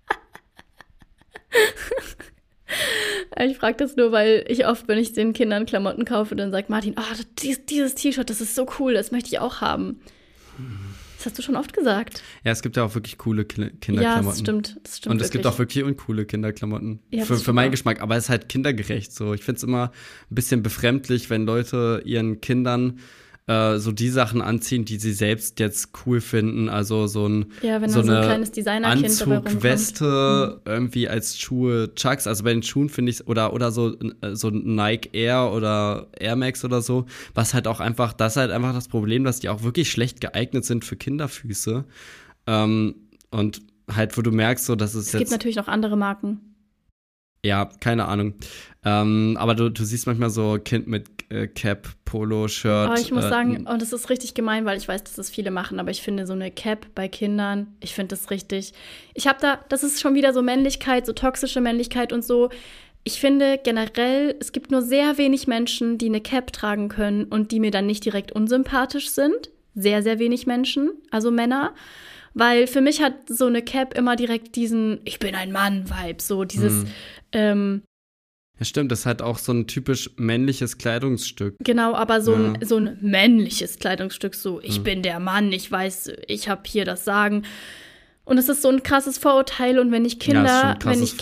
Ich frage das nur, weil ich oft, wenn ich den Kindern Klamotten kaufe, dann sagt Martin, dieses T-Shirt, das ist so cool, das möchte ich auch haben. Das hast du schon oft gesagt. Ja, es gibt ja auch wirklich coole Kinderklamotten. Ja, das stimmt Und es wirklich. gibt auch wirklich uncoole Kinderklamotten. Ja, für meinen Geschmack, aber es ist halt kindergerecht so. Ich finde es immer ein bisschen befremdlich, wenn Leute ihren Kindern so die Sachen anziehen, die sie selbst jetzt cool finden. Also so ein kleines Designerkind Anzug, Weste, irgendwie als Schuhe, Chucks. Also bei den Schuhen finde ich oder so Nike Air oder Air Max oder so. Was halt auch einfach, das ist halt einfach das Problem, dass die auch wirklich schlecht geeignet sind für Kinderfüße. Und halt, wo du merkst, so, dass es gibt natürlich noch andere Marken. Ja, keine Ahnung. Aber du siehst manchmal so Kind mit Cap, Polo-Shirt. Aber ich muss sagen, und das ist richtig gemein, weil ich weiß, dass das viele machen, aber ich finde so eine Cap bei Kindern, ich finde das richtig. Das ist schon wieder so Männlichkeit, so toxische Männlichkeit und so. Ich finde generell, es gibt nur sehr wenig Menschen, die eine Cap tragen können und die mir dann nicht direkt unsympathisch sind. Sehr, sehr wenig Menschen, also Männer. Weil für mich hat so eine Cap immer direkt diesen Ich bin ein Mann-Vibe, so dieses Ja, stimmt, das ist halt auch so ein typisch männliches Kleidungsstück. Genau, aber so ein männliches Kleidungsstück, so ich bin der Mann, ich weiß, ich habe hier das Sagen. Und es ist so ein krasses Vorurteil. Und wenn ich Kinder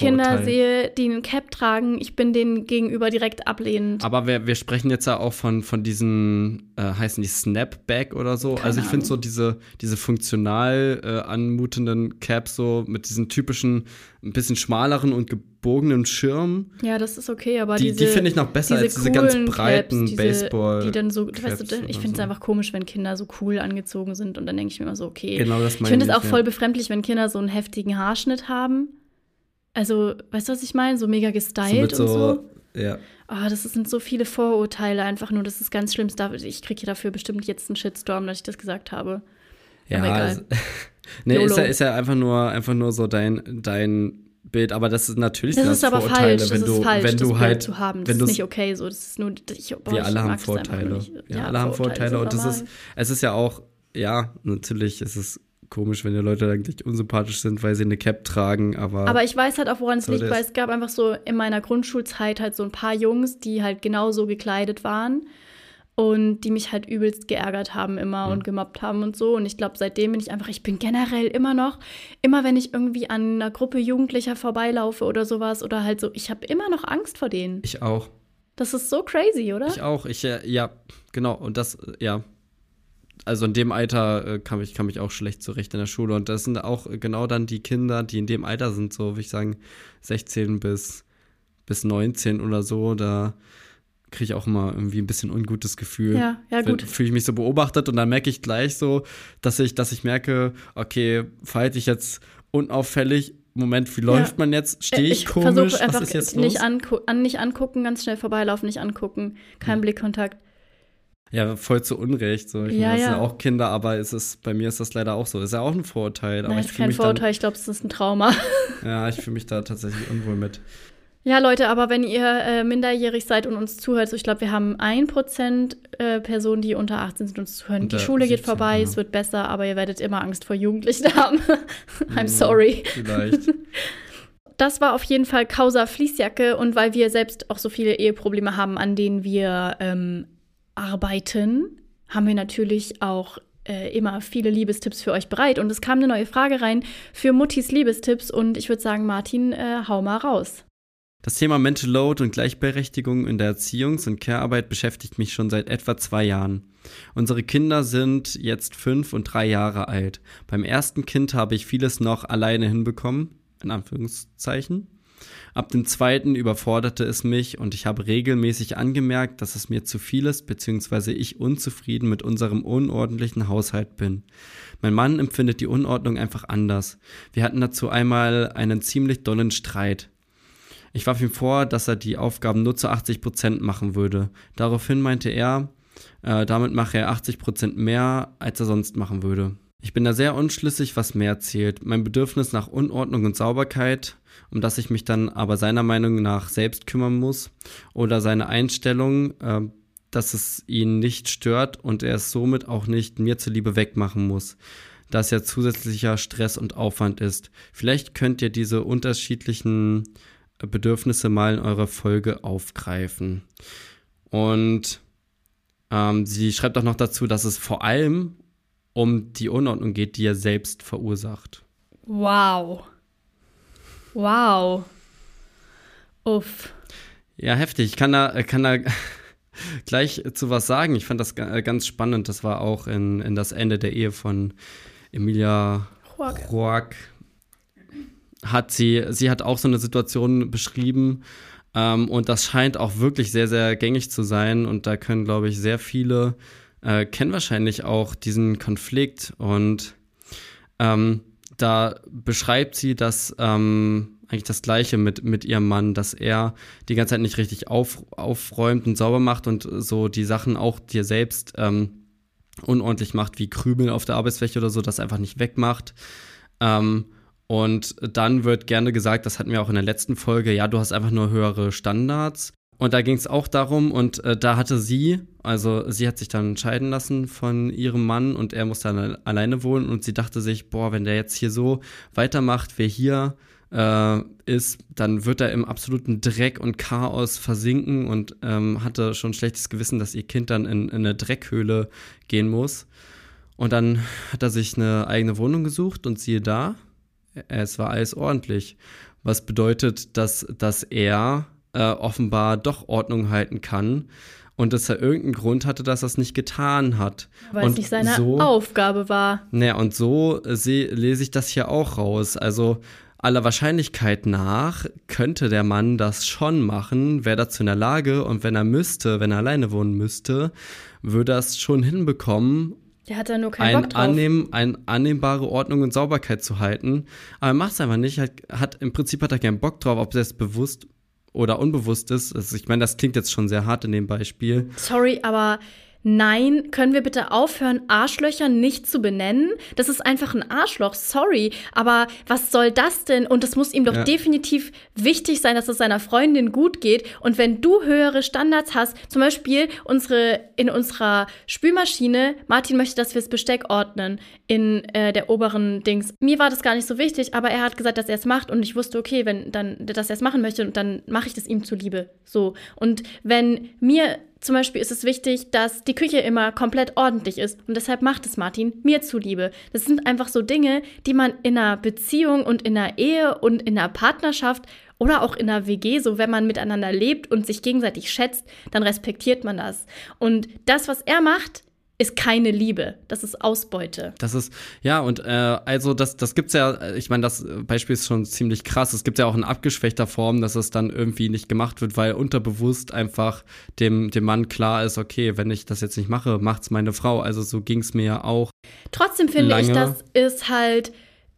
sehe, die einen Cap tragen, ich bin denen gegenüber direkt ablehnend. Aber wir sprechen jetzt ja auch von diesen, heißen die Snapback oder so. Keine also ich finde Ahnung. so diese funktional anmutenden Caps so mit diesen typischen, ein bisschen schmaleren und gebogenen Schirm. Ja, das ist okay, aber die finde ich noch besser als diese ganz breiten Caps, Baseball. die dann so, Caps weißt du, ich finde es so. einfach komisch, wenn Kinder so cool angezogen sind und dann denke ich mir immer so, okay. Genau, das Ich meine finde es ich, auch ja. voll befremdlich, wenn Kinder so einen heftigen Haarschnitt haben. Also, weißt du, was ich meine? So mega gestylt und so. Ja. Oh, sind so viele Vorurteile einfach nur, das ist ganz schlimm. Ich kriege hier dafür bestimmt jetzt einen Shitstorm, dass ich das gesagt habe. Ja, aber egal. Nee, ist ja einfach nur so dein Bild, aber das ist natürlich das ist aber Vorurteile, falsch, wenn das ist falsch, wenn das du Bild halt zu haben. Das wenn ist nicht okay so. Das ist nur, wir alle haben Vorurteile. Alle haben Vorurteile und es ist ja auch, ja, natürlich ist es komisch, wenn die Leute eigentlich unsympathisch sind, weil sie eine Cap tragen, aber ich weiß halt auch, woran es liegt, weil es gab einfach so in meiner Grundschulzeit halt so ein paar Jungs, die halt genauso gekleidet waren und die mich halt übelst geärgert haben immer und gemobbt haben und so. Und ich glaube, seitdem ich bin generell immer wenn ich irgendwie an einer Gruppe Jugendlicher vorbeilaufe oder sowas oder halt so, ich habe immer noch Angst vor denen. Ich auch. Das ist so crazy, oder? Ich auch. Ja, genau. Und das, ja. Also in dem Alter kam ich auch schlecht zurecht in der Schule. Und das sind auch genau dann die Kinder, die in dem Alter sind, so würde ich sagen, 16 bis 19 oder so. Da kriege ich auch immer irgendwie ein bisschen ungutes Gefühl. Ja, gut. Fühle ich mich so beobachtet und dann merke ich gleich so, dass ich merke, okay, verhalte ich jetzt unauffällig, Moment, wie läuft man jetzt? Stehe ich komisch? Versuche einfach was ist jetzt nicht los? nicht angucken, ganz schnell vorbeilaufen, nicht angucken, kein Blickkontakt. Ja, voll zu Unrecht. So. Ich meine, das sind ja auch Kinder, aber bei mir ist das leider auch so. Ist ja auch ein Vorurteil. Nein, aber ist kein Vorurteil, ich glaube, es ist ein Trauma. Ja, ich fühle mich da tatsächlich unwohl mit. Ja, Leute, aber wenn ihr minderjährig seid und uns zuhört, so ich glaube, wir haben 1% Personen, die unter 18 sind und uns zuhören. Die Schule 17, geht vorbei, es wird besser, aber ihr werdet immer Angst vor Jugendlichen haben. I'm sorry. Vielleicht. Das war auf jeden Fall Causa Fließjacke und weil wir selbst auch so viele Eheprobleme haben, an denen wir arbeiten, haben wir natürlich auch immer viele Liebestipps für euch bereit. Und es kam eine neue Frage rein für Muttis Liebestipps und ich würde sagen, Martin, hau mal raus. Das Thema Mental Load und Gleichberechtigung in der Erziehungs- und Care-Arbeit beschäftigt mich schon seit etwa 2 Jahren. Unsere Kinder sind jetzt 5 und 3 Jahre alt. Beim ersten Kind habe ich vieles noch alleine hinbekommen, in Anführungszeichen. Ab dem zweiten überforderte es mich und ich habe regelmäßig angemerkt, dass es mir zu viel ist, beziehungsweise ich unzufrieden mit unserem unordentlichen Haushalt bin. Mein Mann empfindet die Unordnung einfach anders. Wir hatten dazu einmal einen ziemlich dollen Streit. Ich warf ihm vor, dass er die Aufgaben nur zu 80% machen würde. Daraufhin meinte er, damit mache er 80% mehr, als er sonst machen würde. Ich bin da sehr unschlüssig, was mehr zählt. Mein Bedürfnis nach Unordnung und Sauberkeit, um das ich mich dann aber seiner Meinung nach selbst kümmern muss, oder seine Einstellung, dass es ihn nicht stört und er es somit auch nicht mir zuliebe wegmachen muss, da es ja zusätzlicher Stress und Aufwand ist. Vielleicht könnt ihr diese unterschiedlichen Bedürfnisse mal in eurer Folge aufgreifen. Und sie schreibt auch noch dazu, dass es vor allem um die Unordnung geht, die er selbst verursacht. Wow. Uff. Ja, heftig. Ich kann da gleich zu was sagen. Ich fand das ganz spannend. Das war auch in das Ende der Ehe von Emilia Roark. Sie hat auch so eine Situation beschrieben und das scheint auch wirklich sehr, sehr gängig zu sein und da können, glaube ich, sehr viele kennen wahrscheinlich auch diesen Konflikt und da beschreibt sie das eigentlich das Gleiche mit ihrem Mann, dass er die ganze Zeit nicht richtig aufräumt und sauber macht und so die Sachen auch dir selbst unordentlich macht, wie Krümel auf der Arbeitsfläche oder so, das einfach nicht wegmacht. Und dann wird gerne gesagt, das hatten wir auch in der letzten Folge, ja, du hast einfach nur höhere Standards. Und da ging es auch darum und da hatte sie hat sich dann scheiden lassen von ihrem Mann und er musste dann alleine wohnen und sie dachte sich, boah, wenn der jetzt hier so weitermacht, wer hier ist, dann wird er im absoluten Dreck und Chaos versinken und hatte schon ein schlechtes Gewissen, dass ihr Kind dann in eine Dreckhöhle gehen muss. Und dann hat er sich eine eigene Wohnung gesucht und siehe da, es war alles ordentlich. Was bedeutet, dass er offenbar doch Ordnung halten kann und dass er irgendeinen Grund hatte, dass er es nicht getan hat. Weil es nicht seine Aufgabe war. Naja, und so lese ich das hier auch raus. Also aller Wahrscheinlichkeit nach könnte der Mann das schon machen, wäre dazu in der Lage, und wenn er alleine wohnen müsste, würde er es schon hinbekommen, der hat da nur keinen Bock drauf. Eine annehmbare Ordnung und Sauberkeit zu halten. Aber er macht es einfach nicht. Im Prinzip hat er keinen Bock drauf, ob das bewusst oder unbewusst ist. Also ich meine, das klingt jetzt schon sehr hart in dem Beispiel. Sorry, aber nein, können wir bitte aufhören, Arschlöcher nicht zu benennen? Das ist einfach ein Arschloch, sorry. Aber was soll das denn? Und es muss ihm doch definitiv wichtig sein, dass es seiner Freundin gut geht. Und wenn du höhere Standards hast, zum Beispiel in unserer Spülmaschine, Martin möchte, dass wir das Besteck ordnen in der oberen Dings. Mir war das gar nicht so wichtig, aber er hat gesagt, dass er es macht. Und ich wusste, okay, dass er es machen möchte, und dann mache ich das ihm zuliebe. So. Und wenn mir zum Beispiel ist es wichtig, dass die Küche immer komplett ordentlich ist. Und deshalb macht es Martin mir zuliebe. Das sind einfach so Dinge, die man in einer Beziehung und in einer Ehe und in einer Partnerschaft oder auch in einer WG, so wenn man miteinander lebt und sich gegenseitig schätzt, dann respektiert man das. Und das, was er macht, ist keine Liebe. Das ist Ausbeute. Das ist, ja, und also das gibt's ja, ich meine, das Beispiel ist schon ziemlich krass. Es gibt ja auch in abgeschwächter Form, dass es dann irgendwie nicht gemacht wird, weil unterbewusst einfach dem Mann klar ist, okay, wenn ich das jetzt nicht mache, macht's meine Frau. Also so ging's mir ja auch. Trotzdem finde ich, das ist halt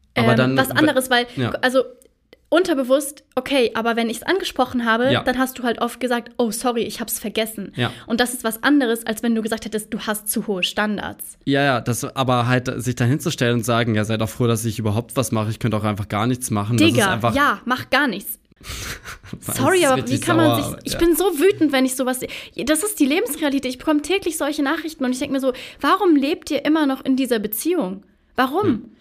was anderes, weil, also unterbewusst, okay, aber wenn ich es angesprochen habe, dann hast du halt oft gesagt, oh, sorry, ich hab's vergessen. Ja. Und das ist was anderes, als wenn du gesagt hättest, du hast zu hohe Standards. Ja, das aber halt sich da hinzustellen und sagen, ja, sei doch froh, dass ich überhaupt was mache, ich könnte auch einfach gar nichts machen. Digga, das ist einfach mach gar nichts. Sorry, aber wie kann man sich. Ich bin so wütend, wenn ich sowas. Das ist die Lebensrealität. Ich bekomme täglich solche Nachrichten und ich denke mir so, warum lebt ihr immer noch in dieser Beziehung? Warum?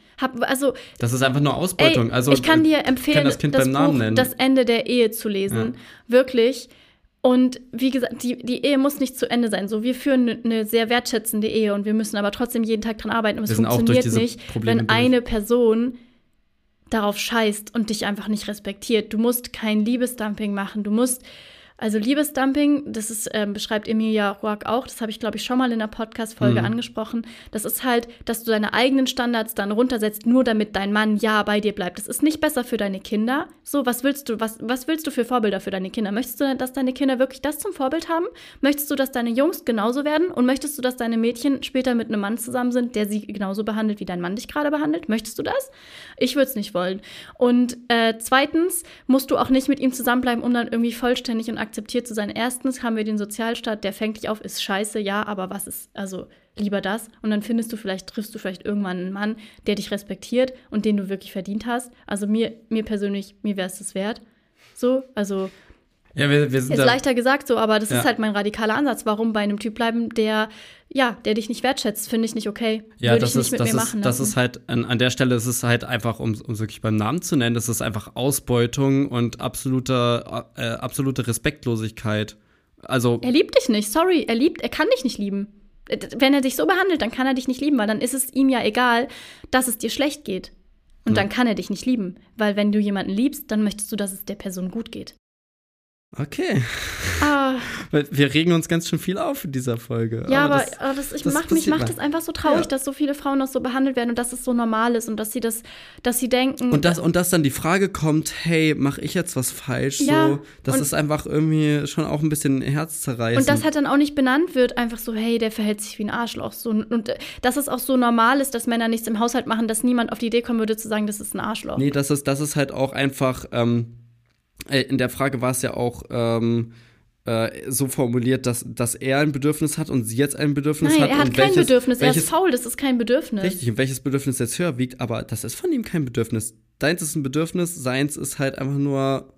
Das ist einfach nur Ausbeutung. Ich kann dir empfehlen, das Kind beim Namen nennen. Das Ende der Ehe zu lesen. Ja. Wirklich. Und wie gesagt, die Ehe muss nicht zu Ende sein. So, wir führen eine sehr wertschätzende Ehe und wir müssen aber trotzdem jeden Tag dran arbeiten. Und es funktioniert nicht, wenn eine Person darauf scheißt und dich einfach nicht respektiert. Du musst kein Liebesdumping machen. Also Liebesdumping, das ist, beschreibt Emilia Roark auch, das habe ich, glaube ich, schon mal in der Podcast-Folge angesprochen. Das ist halt, dass du deine eigenen Standards dann runtersetzt, nur damit dein Mann ja bei dir bleibt. Das ist nicht besser für deine Kinder. So, was willst du für Vorbilder für deine Kinder? Möchtest du, dass deine Kinder wirklich das zum Vorbild haben? Möchtest du, dass deine Jungs genauso werden? Und möchtest du, dass deine Mädchen später mit einem Mann zusammen sind, der sie genauso behandelt, wie dein Mann dich gerade behandelt? Möchtest du das? Ich würde es nicht wollen. Und zweitens musst du auch nicht mit ihm zusammenbleiben, um dann irgendwie vollständig und akzeptiert zu sein. Erstens haben wir den Sozialstaat, der fängt dich auf, ist scheiße, ja, aber was ist, also lieber das. Und dann triffst du vielleicht irgendwann einen Mann, der dich respektiert und den du wirklich verdient hast. Also mir persönlich, mir wäre es das wert. So, also ja, wir sind ist leichter gesagt so, aber das ist halt mein radikaler Ansatz. Warum bei einem Typ bleiben, der dich nicht wertschätzt, finde ich nicht okay. Ja, würde ich nicht mit mir machen lassen. Das ist halt, an der Stelle ist es halt einfach, um es wirklich beim Namen zu nennen, das ist einfach Ausbeutung und absolute Respektlosigkeit. Also er liebt dich nicht, sorry, er kann dich nicht lieben. Wenn er dich so behandelt, dann kann er dich nicht lieben, weil dann ist es ihm ja egal, dass es dir schlecht geht. Und dann kann er dich nicht lieben. Weil wenn du jemanden liebst, dann möchtest du, dass es der Person gut geht. Okay. Wir regen uns ganz schön viel auf in dieser Folge. Ja, aber mich macht das einfach so traurig, dass so viele Frauen noch so behandelt werden und dass es so normal ist und dass sie denken. Und dass dann die Frage kommt, hey, mache ich jetzt was falsch? Ja, so, das ist einfach irgendwie schon auch ein bisschen herzzerreißend. Und das halt dann auch nicht benannt wird, einfach so, hey, der verhält sich wie ein Arschloch. So, und dass es auch so normal ist, dass Männer nichts im Haushalt machen, dass niemand auf die Idee kommen würde zu sagen, das ist ein Arschloch. Nee, das ist halt auch einfach in der Frage war es ja auch so formuliert, dass er ein Bedürfnis hat und sie jetzt ein Bedürfnis hat. Nein, er hat kein Bedürfnis, er ist faul, das ist kein Bedürfnis. Richtig, und welches Bedürfnis jetzt höher wiegt, aber das ist von ihm kein Bedürfnis. Deins ist ein Bedürfnis, seins ist halt einfach nur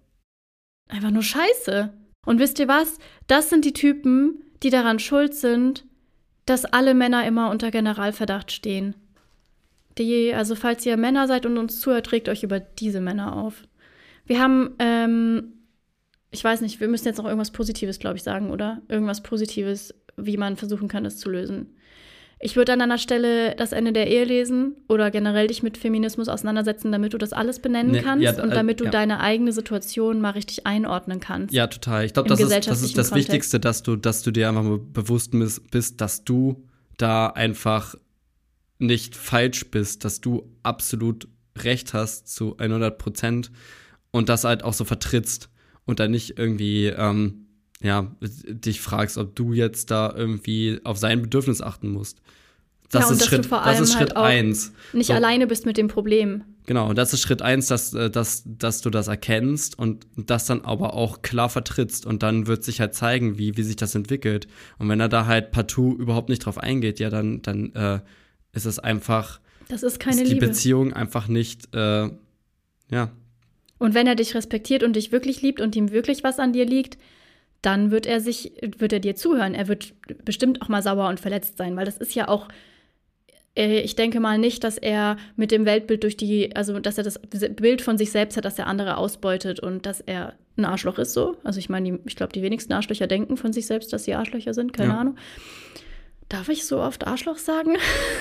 Scheiße. Und wisst ihr was? Das sind die Typen, die daran schuld sind, dass alle Männer immer unter Generalverdacht stehen. Also falls ihr Männer seid und uns zuhört, regt euch über diese Männer auf. Wir haben, ich weiß nicht, wir müssen jetzt noch irgendwas Positives, glaube ich, sagen, oder? Irgendwas Positives, wie man versuchen kann, das zu lösen. Ich würde an deiner Stelle das Ende der Ehe lesen oder generell dich mit Feminismus auseinandersetzen, damit du das alles benennen kannst und damit du deine eigene Situation mal richtig einordnen kannst. Ja, total. Ich glaube, das ist das Wichtigste, dass du dir einfach mal bewusst bist, dass du da einfach nicht falsch bist, dass du absolut recht hast zu 100% und das halt auch so vertrittst und dann nicht irgendwie dich fragst, ob du jetzt da irgendwie auf sein Bedürfnis achten musst. Das ist Schritt 1. Nicht alleine bist mit dem Problem. Genau, und das ist Schritt 1, dass du das erkennst und das dann aber auch klar vertrittst. Und dann wird sich halt zeigen, wie sich das entwickelt. Und wenn er da halt partout überhaupt nicht drauf eingeht, ja, dann ist es einfach. Das ist keine die Liebe. Beziehung einfach nicht, ja. Und wenn er dich respektiert und dich wirklich liebt und ihm wirklich was an dir liegt, dann wird er dir zuhören. Er wird bestimmt auch mal sauer und verletzt sein, weil das ist ja auch, ich denke mal nicht, dass er mit dem Weltbild dass er das Bild von sich selbst hat, dass er andere ausbeutet und dass er ein Arschloch ist so. Also ich meine, ich glaube, die wenigsten Arschlöcher denken von sich selbst, dass sie Arschlöcher sind, keine Ahnung. Darf ich so oft Arschloch sagen?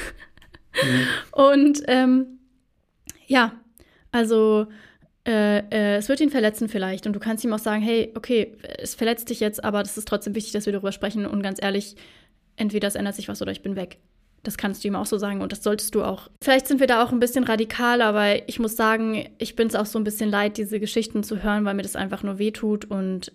Und also es wird ihn verletzen vielleicht und du kannst ihm auch sagen, hey, okay, es verletzt dich jetzt, aber das ist trotzdem wichtig, dass wir darüber sprechen und ganz ehrlich, entweder es ändert sich was oder ich bin weg. Das kannst du ihm auch so sagen und das solltest du auch. Vielleicht sind wir da auch ein bisschen radikal, aber ich muss sagen, ich bin es auch so ein bisschen leid, diese Geschichten zu hören, weil mir das einfach nur wehtut und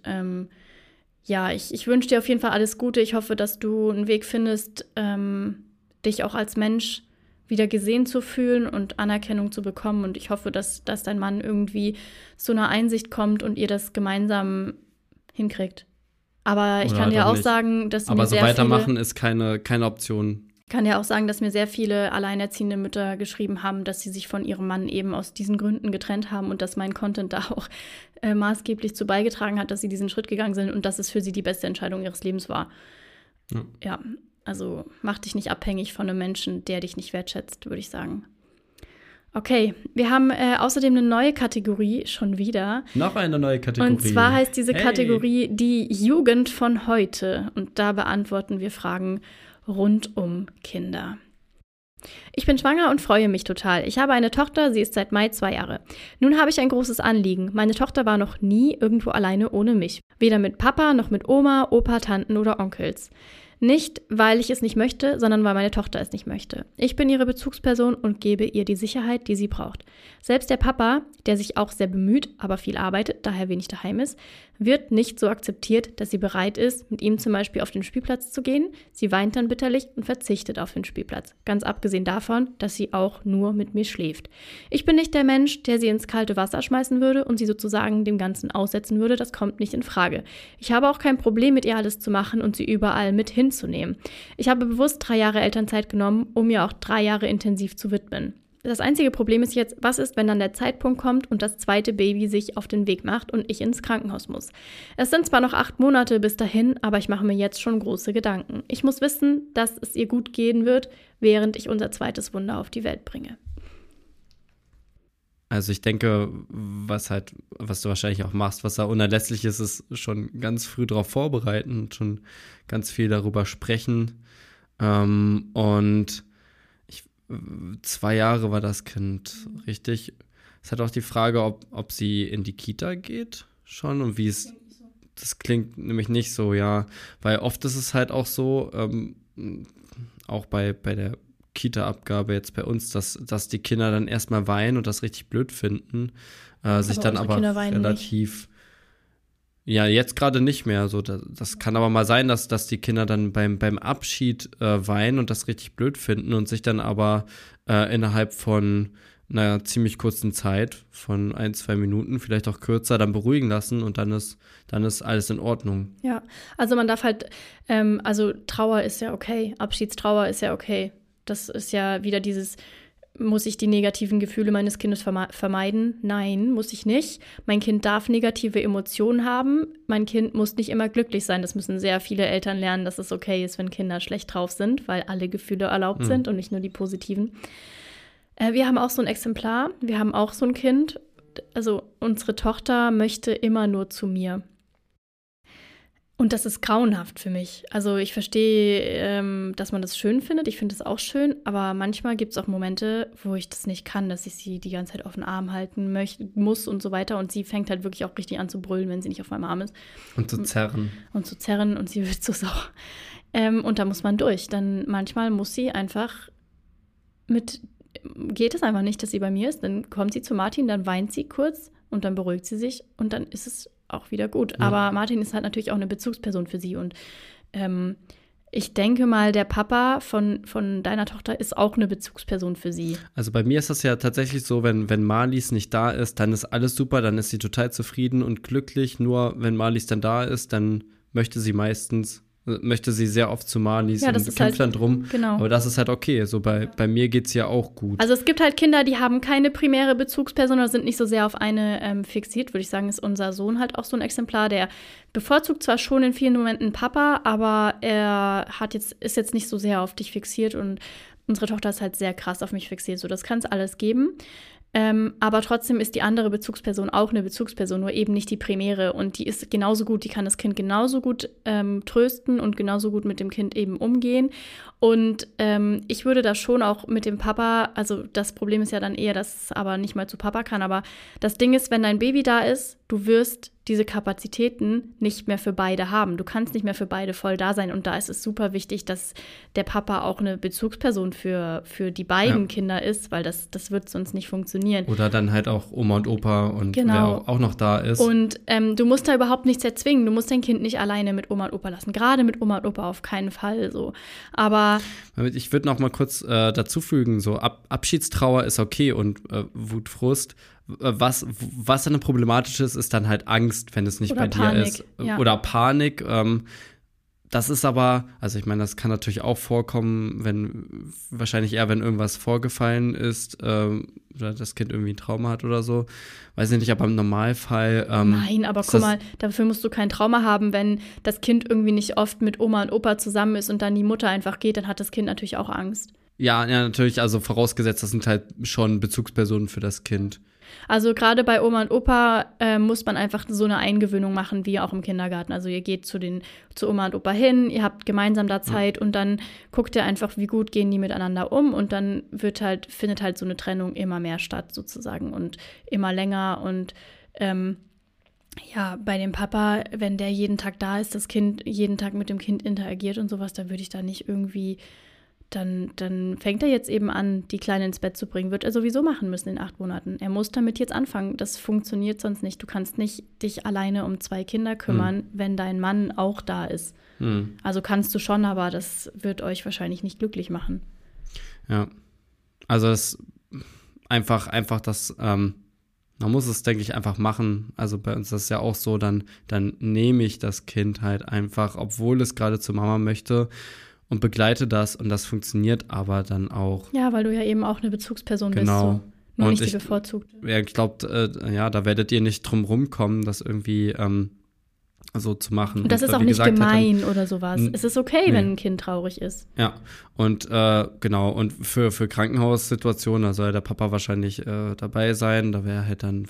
ich wünsche dir auf jeden Fall alles Gute. Ich hoffe, dass du einen Weg findest, dich auch als Mensch wieder gesehen zu fühlen und Anerkennung zu bekommen. Und ich hoffe, dass dein Mann irgendwie zu einer Einsicht kommt und ihr das gemeinsam hinkriegt. Aber ich kann dir auch sagen, dass mir sehr viele... Aber so weitermachen ist keine Option. Ich kann dir auch sagen, dass mir sehr viele alleinerziehende Mütter geschrieben haben, dass sie sich von ihrem Mann eben aus diesen Gründen getrennt haben und dass mein Content da auch maßgeblich zu beigetragen hat, dass sie diesen Schritt gegangen sind und dass es für sie die beste Entscheidung ihres Lebens war. Ja. Also mach dich nicht abhängig von einem Menschen, der dich nicht wertschätzt, würde ich sagen. Okay, wir haben außerdem eine neue Kategorie schon wieder. Noch eine neue Kategorie. Und zwar heißt diese Kategorie die Jugend von heute. Und da beantworten wir Fragen rund um Kinder. Ich bin schwanger und freue mich total. Ich habe eine Tochter, sie ist seit Mai 2 Jahre. Nun habe ich ein großes Anliegen. Meine Tochter war noch nie irgendwo alleine ohne mich. Weder mit Papa noch mit Oma, Opa, Tanten oder Onkels. Nicht, weil ich es nicht möchte, sondern weil meine Tochter es nicht möchte. Ich bin ihre Bezugsperson und gebe ihr die Sicherheit, die sie braucht. Selbst der Papa, der sich auch sehr bemüht, aber viel arbeitet, daher wenig daheim ist, wird nicht so akzeptiert, dass sie bereit ist, mit ihm zum Beispiel auf den Spielplatz zu gehen. Sie weint dann bitterlich und verzichtet auf den Spielplatz. Ganz abgesehen davon, dass sie auch nur mit mir schläft. Ich bin nicht der Mensch, der sie ins kalte Wasser schmeißen würde und sie sozusagen dem Ganzen aussetzen würde. Das kommt nicht in Frage. Ich habe auch kein Problem, mit ihr alles zu machen und sie überall mit hinzunehmen. Ich habe bewusst 3 Jahre Elternzeit genommen, um mir auch 3 Jahre intensiv zu widmen. Das einzige Problem ist jetzt, was ist, wenn dann der Zeitpunkt kommt und das zweite Baby sich auf den Weg macht und ich ins Krankenhaus muss. Es sind zwar noch 8 Monate bis dahin, aber ich mache mir jetzt schon große Gedanken. Ich muss wissen, dass es ihr gut gehen wird, während ich unser zweites Wunder auf die Welt bringe. Also ich denke, was du wahrscheinlich auch machst, was da unerlässlich ist, ist schon ganz früh darauf vorbereiten und schon ganz viel darüber sprechen. Und 2 Jahre war das Kind, richtig? Es hat auch die Frage, ob sie in die Kita geht schon und wie es, das klingt nämlich nicht so, ja, weil oft ist es halt auch so, auch bei der Kita-Abgabe jetzt bei uns, dass die Kinder dann erstmal weinen und das richtig blöd finden, sich dann aber relativ... Ja, jetzt gerade nicht mehr. So, das kann aber mal sein, dass die Kinder dann beim Abschied weinen und das richtig blöd finden und sich dann aber innerhalb von einer ziemlich kurzen Zeit, von 1-2 Minuten, vielleicht auch kürzer, dann beruhigen lassen und dann ist alles in Ordnung. Ja, also man darf halt, also Trauer ist ja okay, Abschiedstrauer ist ja okay. Das ist ja wieder dieses... Muss ich die negativen Gefühle meines Kindes vermeiden? Nein, muss ich nicht. Mein Kind darf negative Emotionen haben. Mein Kind muss nicht immer glücklich sein. Das müssen sehr viele Eltern lernen, dass es okay ist, wenn Kinder schlecht drauf sind, weil alle Gefühle erlaubt sind und nicht nur die positiven. Wir haben auch so ein Exemplar. Wir haben auch so ein Kind. Also unsere Tochter möchte immer nur zu mir. Und das ist grauenhaft für mich. Also ich verstehe, dass man das schön findet. Ich finde es auch schön. Aber manchmal gibt es auch Momente, wo ich das nicht kann, dass ich sie die ganze Zeit auf den Arm halten muss und so weiter. Und sie fängt halt wirklich auch richtig an zu brüllen, wenn sie nicht auf meinem Arm ist. Und zu zerren. Und zu zerren und sie wird so sauer. Und da muss man durch. Dann manchmal muss sie einfach geht es einfach nicht, dass sie bei mir ist. Dann kommt sie zu Martin, dann weint sie kurz und dann beruhigt sie sich und dann ist es auch wieder gut. Ja. Aber Martin ist halt natürlich auch eine Bezugsperson für sie und ich denke mal, der Papa von deiner Tochter ist auch eine Bezugsperson für sie. Also bei mir ist das ja tatsächlich so, wenn Marlies nicht da ist, dann ist alles super, dann ist sie total zufrieden und glücklich. Nur wenn Marlies dann da ist, dann möchte sie sehr oft zu Marlies und kämpft halt, dann drum. Genau. Aber das ist halt okay. So bei mir geht es ja auch gut. Also es gibt halt Kinder, die haben keine primäre Bezugsperson oder sind nicht so sehr auf eine fixiert. Würde ich sagen, ist unser Sohn halt auch so ein Exemplar, der bevorzugt zwar schon in vielen Momenten Papa, aber er ist jetzt nicht so sehr auf dich fixiert und unsere Tochter ist halt sehr krass auf mich fixiert. So, das kann es alles geben. Aber trotzdem ist die andere Bezugsperson auch eine Bezugsperson, nur eben nicht die primäre. Und die ist genauso gut, die kann das Kind genauso gut trösten und genauso gut mit dem Kind eben umgehen. Und ich würde da schon auch mit dem Papa, also das Problem ist ja dann eher, dass es aber nicht mal zu Papa kann. Aber das Ding ist, wenn dein Baby da ist, du wirst diese Kapazitäten nicht mehr für beide haben. Du kannst nicht mehr für beide voll da sein. Und da ist es super wichtig, dass der Papa auch eine Bezugsperson für die beiden Kinder ist, weil das wird sonst nicht funktionieren. Oder dann halt auch Oma und Opa und genau. wer auch noch da ist. Und du musst da überhaupt nichts erzwingen. Du musst dein Kind nicht alleine mit Oma und Opa lassen. Gerade mit Oma und Opa auf keinen Fall so. Aber ich würde noch mal kurz dazu fügen, so Abschiedstrauer ist okay und Wut, Frust. Was dann problematisch ist dann halt Angst, wenn es nicht bei dir ist. Ja. Oder Panik. Das ist aber, also ich meine, das kann natürlich auch vorkommen, wahrscheinlich eher, wenn irgendwas vorgefallen ist oder das Kind irgendwie ein Trauma hat oder so. Weiß ich nicht, aber im Normalfall. Nein, aber guck mal, dafür musst du kein Trauma haben, wenn das Kind irgendwie nicht oft mit Oma und Opa zusammen ist und dann die Mutter einfach geht, dann hat das Kind natürlich auch Angst. Ja, natürlich, also vorausgesetzt, das sind halt schon Bezugspersonen für das Kind. Also gerade bei Oma und Opa muss man einfach so eine Eingewöhnung machen, wie auch im Kindergarten. Also ihr geht zu Oma und Opa hin, ihr habt gemeinsam da Zeit und dann guckt ihr einfach, wie gut gehen die miteinander um und dann findet halt so eine Trennung immer mehr statt sozusagen und immer länger und bei dem Papa, wenn der jeden Tag da ist, das Kind jeden Tag mit dem Kind interagiert und sowas, da würde ich da nicht irgendwie dann fängt er jetzt eben an, die Kleine ins Bett zu bringen. Wird er sowieso machen müssen in 8 Monaten. Er muss damit jetzt anfangen. Das funktioniert sonst nicht. Du kannst nicht dich alleine um 2 Kinder kümmern, wenn dein Mann auch da ist. Also kannst du schon, aber das wird euch wahrscheinlich nicht glücklich machen. Ja, also es einfach das, man muss es, denke ich, einfach machen. Also bei uns ist das ja auch so, dann nehme ich das Kind halt einfach, obwohl es gerade zu Mama möchte, und begleite das und das funktioniert aber dann auch. Ja, weil du ja eben auch eine Bezugsperson bist. Genau. So. Nur und nicht die bevorzugte. Ja, ich glaube, da werdet ihr nicht drum rumkommen, das irgendwie so zu machen. Und das ist auch nicht gemein oder sowas. Es ist okay, wenn ein Kind traurig ist. Ja, und genau, und für Krankenhaussituationen, da soll der Papa wahrscheinlich dabei sein. Da wäre halt dann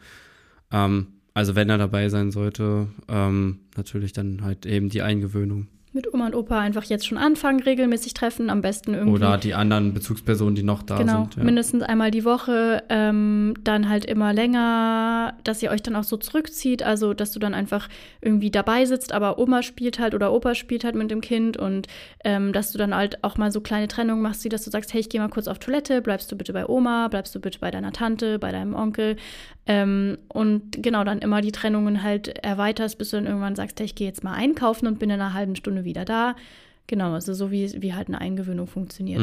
also wenn er dabei sein sollte, natürlich dann halt eben die Eingewöhnung. Mit Oma und Opa einfach jetzt schon anfangen, regelmäßig treffen, am besten irgendwie. Oder die anderen Bezugspersonen, die noch da sind. Genau, mindestens einmal die Woche, dann halt immer länger, dass ihr euch dann auch so zurückzieht, also dass du dann einfach irgendwie dabei sitzt, aber Oma spielt halt oder Opa spielt halt mit dem Kind und dass du dann halt auch mal so kleine Trennungen machst, wie dass du sagst, hey, ich gehe mal kurz auf Toilette, bleibst du bitte bei Oma, bleibst du bitte bei deiner Tante, bei deinem Onkel und genau, dann immer die Trennungen halt erweiterst, bis du dann irgendwann sagst, hey, ich gehe jetzt mal einkaufen und bin in einer halben Stunde wieder da. Genau, also so wie halt eine Eingewöhnung funktioniert.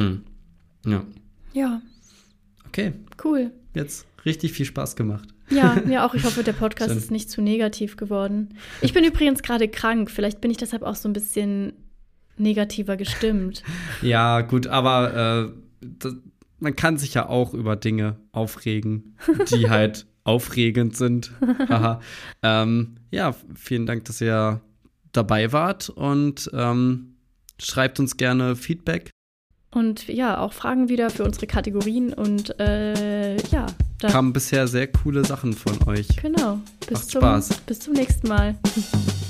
Ja. Okay. Cool. Jetzt richtig viel Spaß gemacht. Ja, mir auch. Ich hoffe, der Podcast ist nicht zu negativ geworden. Ich bin übrigens gerade krank. Vielleicht bin ich deshalb auch so ein bisschen negativer gestimmt. Ja, gut, aber man kann sich ja auch über Dinge aufregen, die halt aufregend sind. Haha. Ja, vielen Dank, dass ihr dabei wart und schreibt uns gerne Feedback. Und ja, auch Fragen wieder für unsere Kategorien und ja. Kamen bisher sehr coole Sachen von euch. Genau. Macht Spaß. Bis zum nächsten Mal.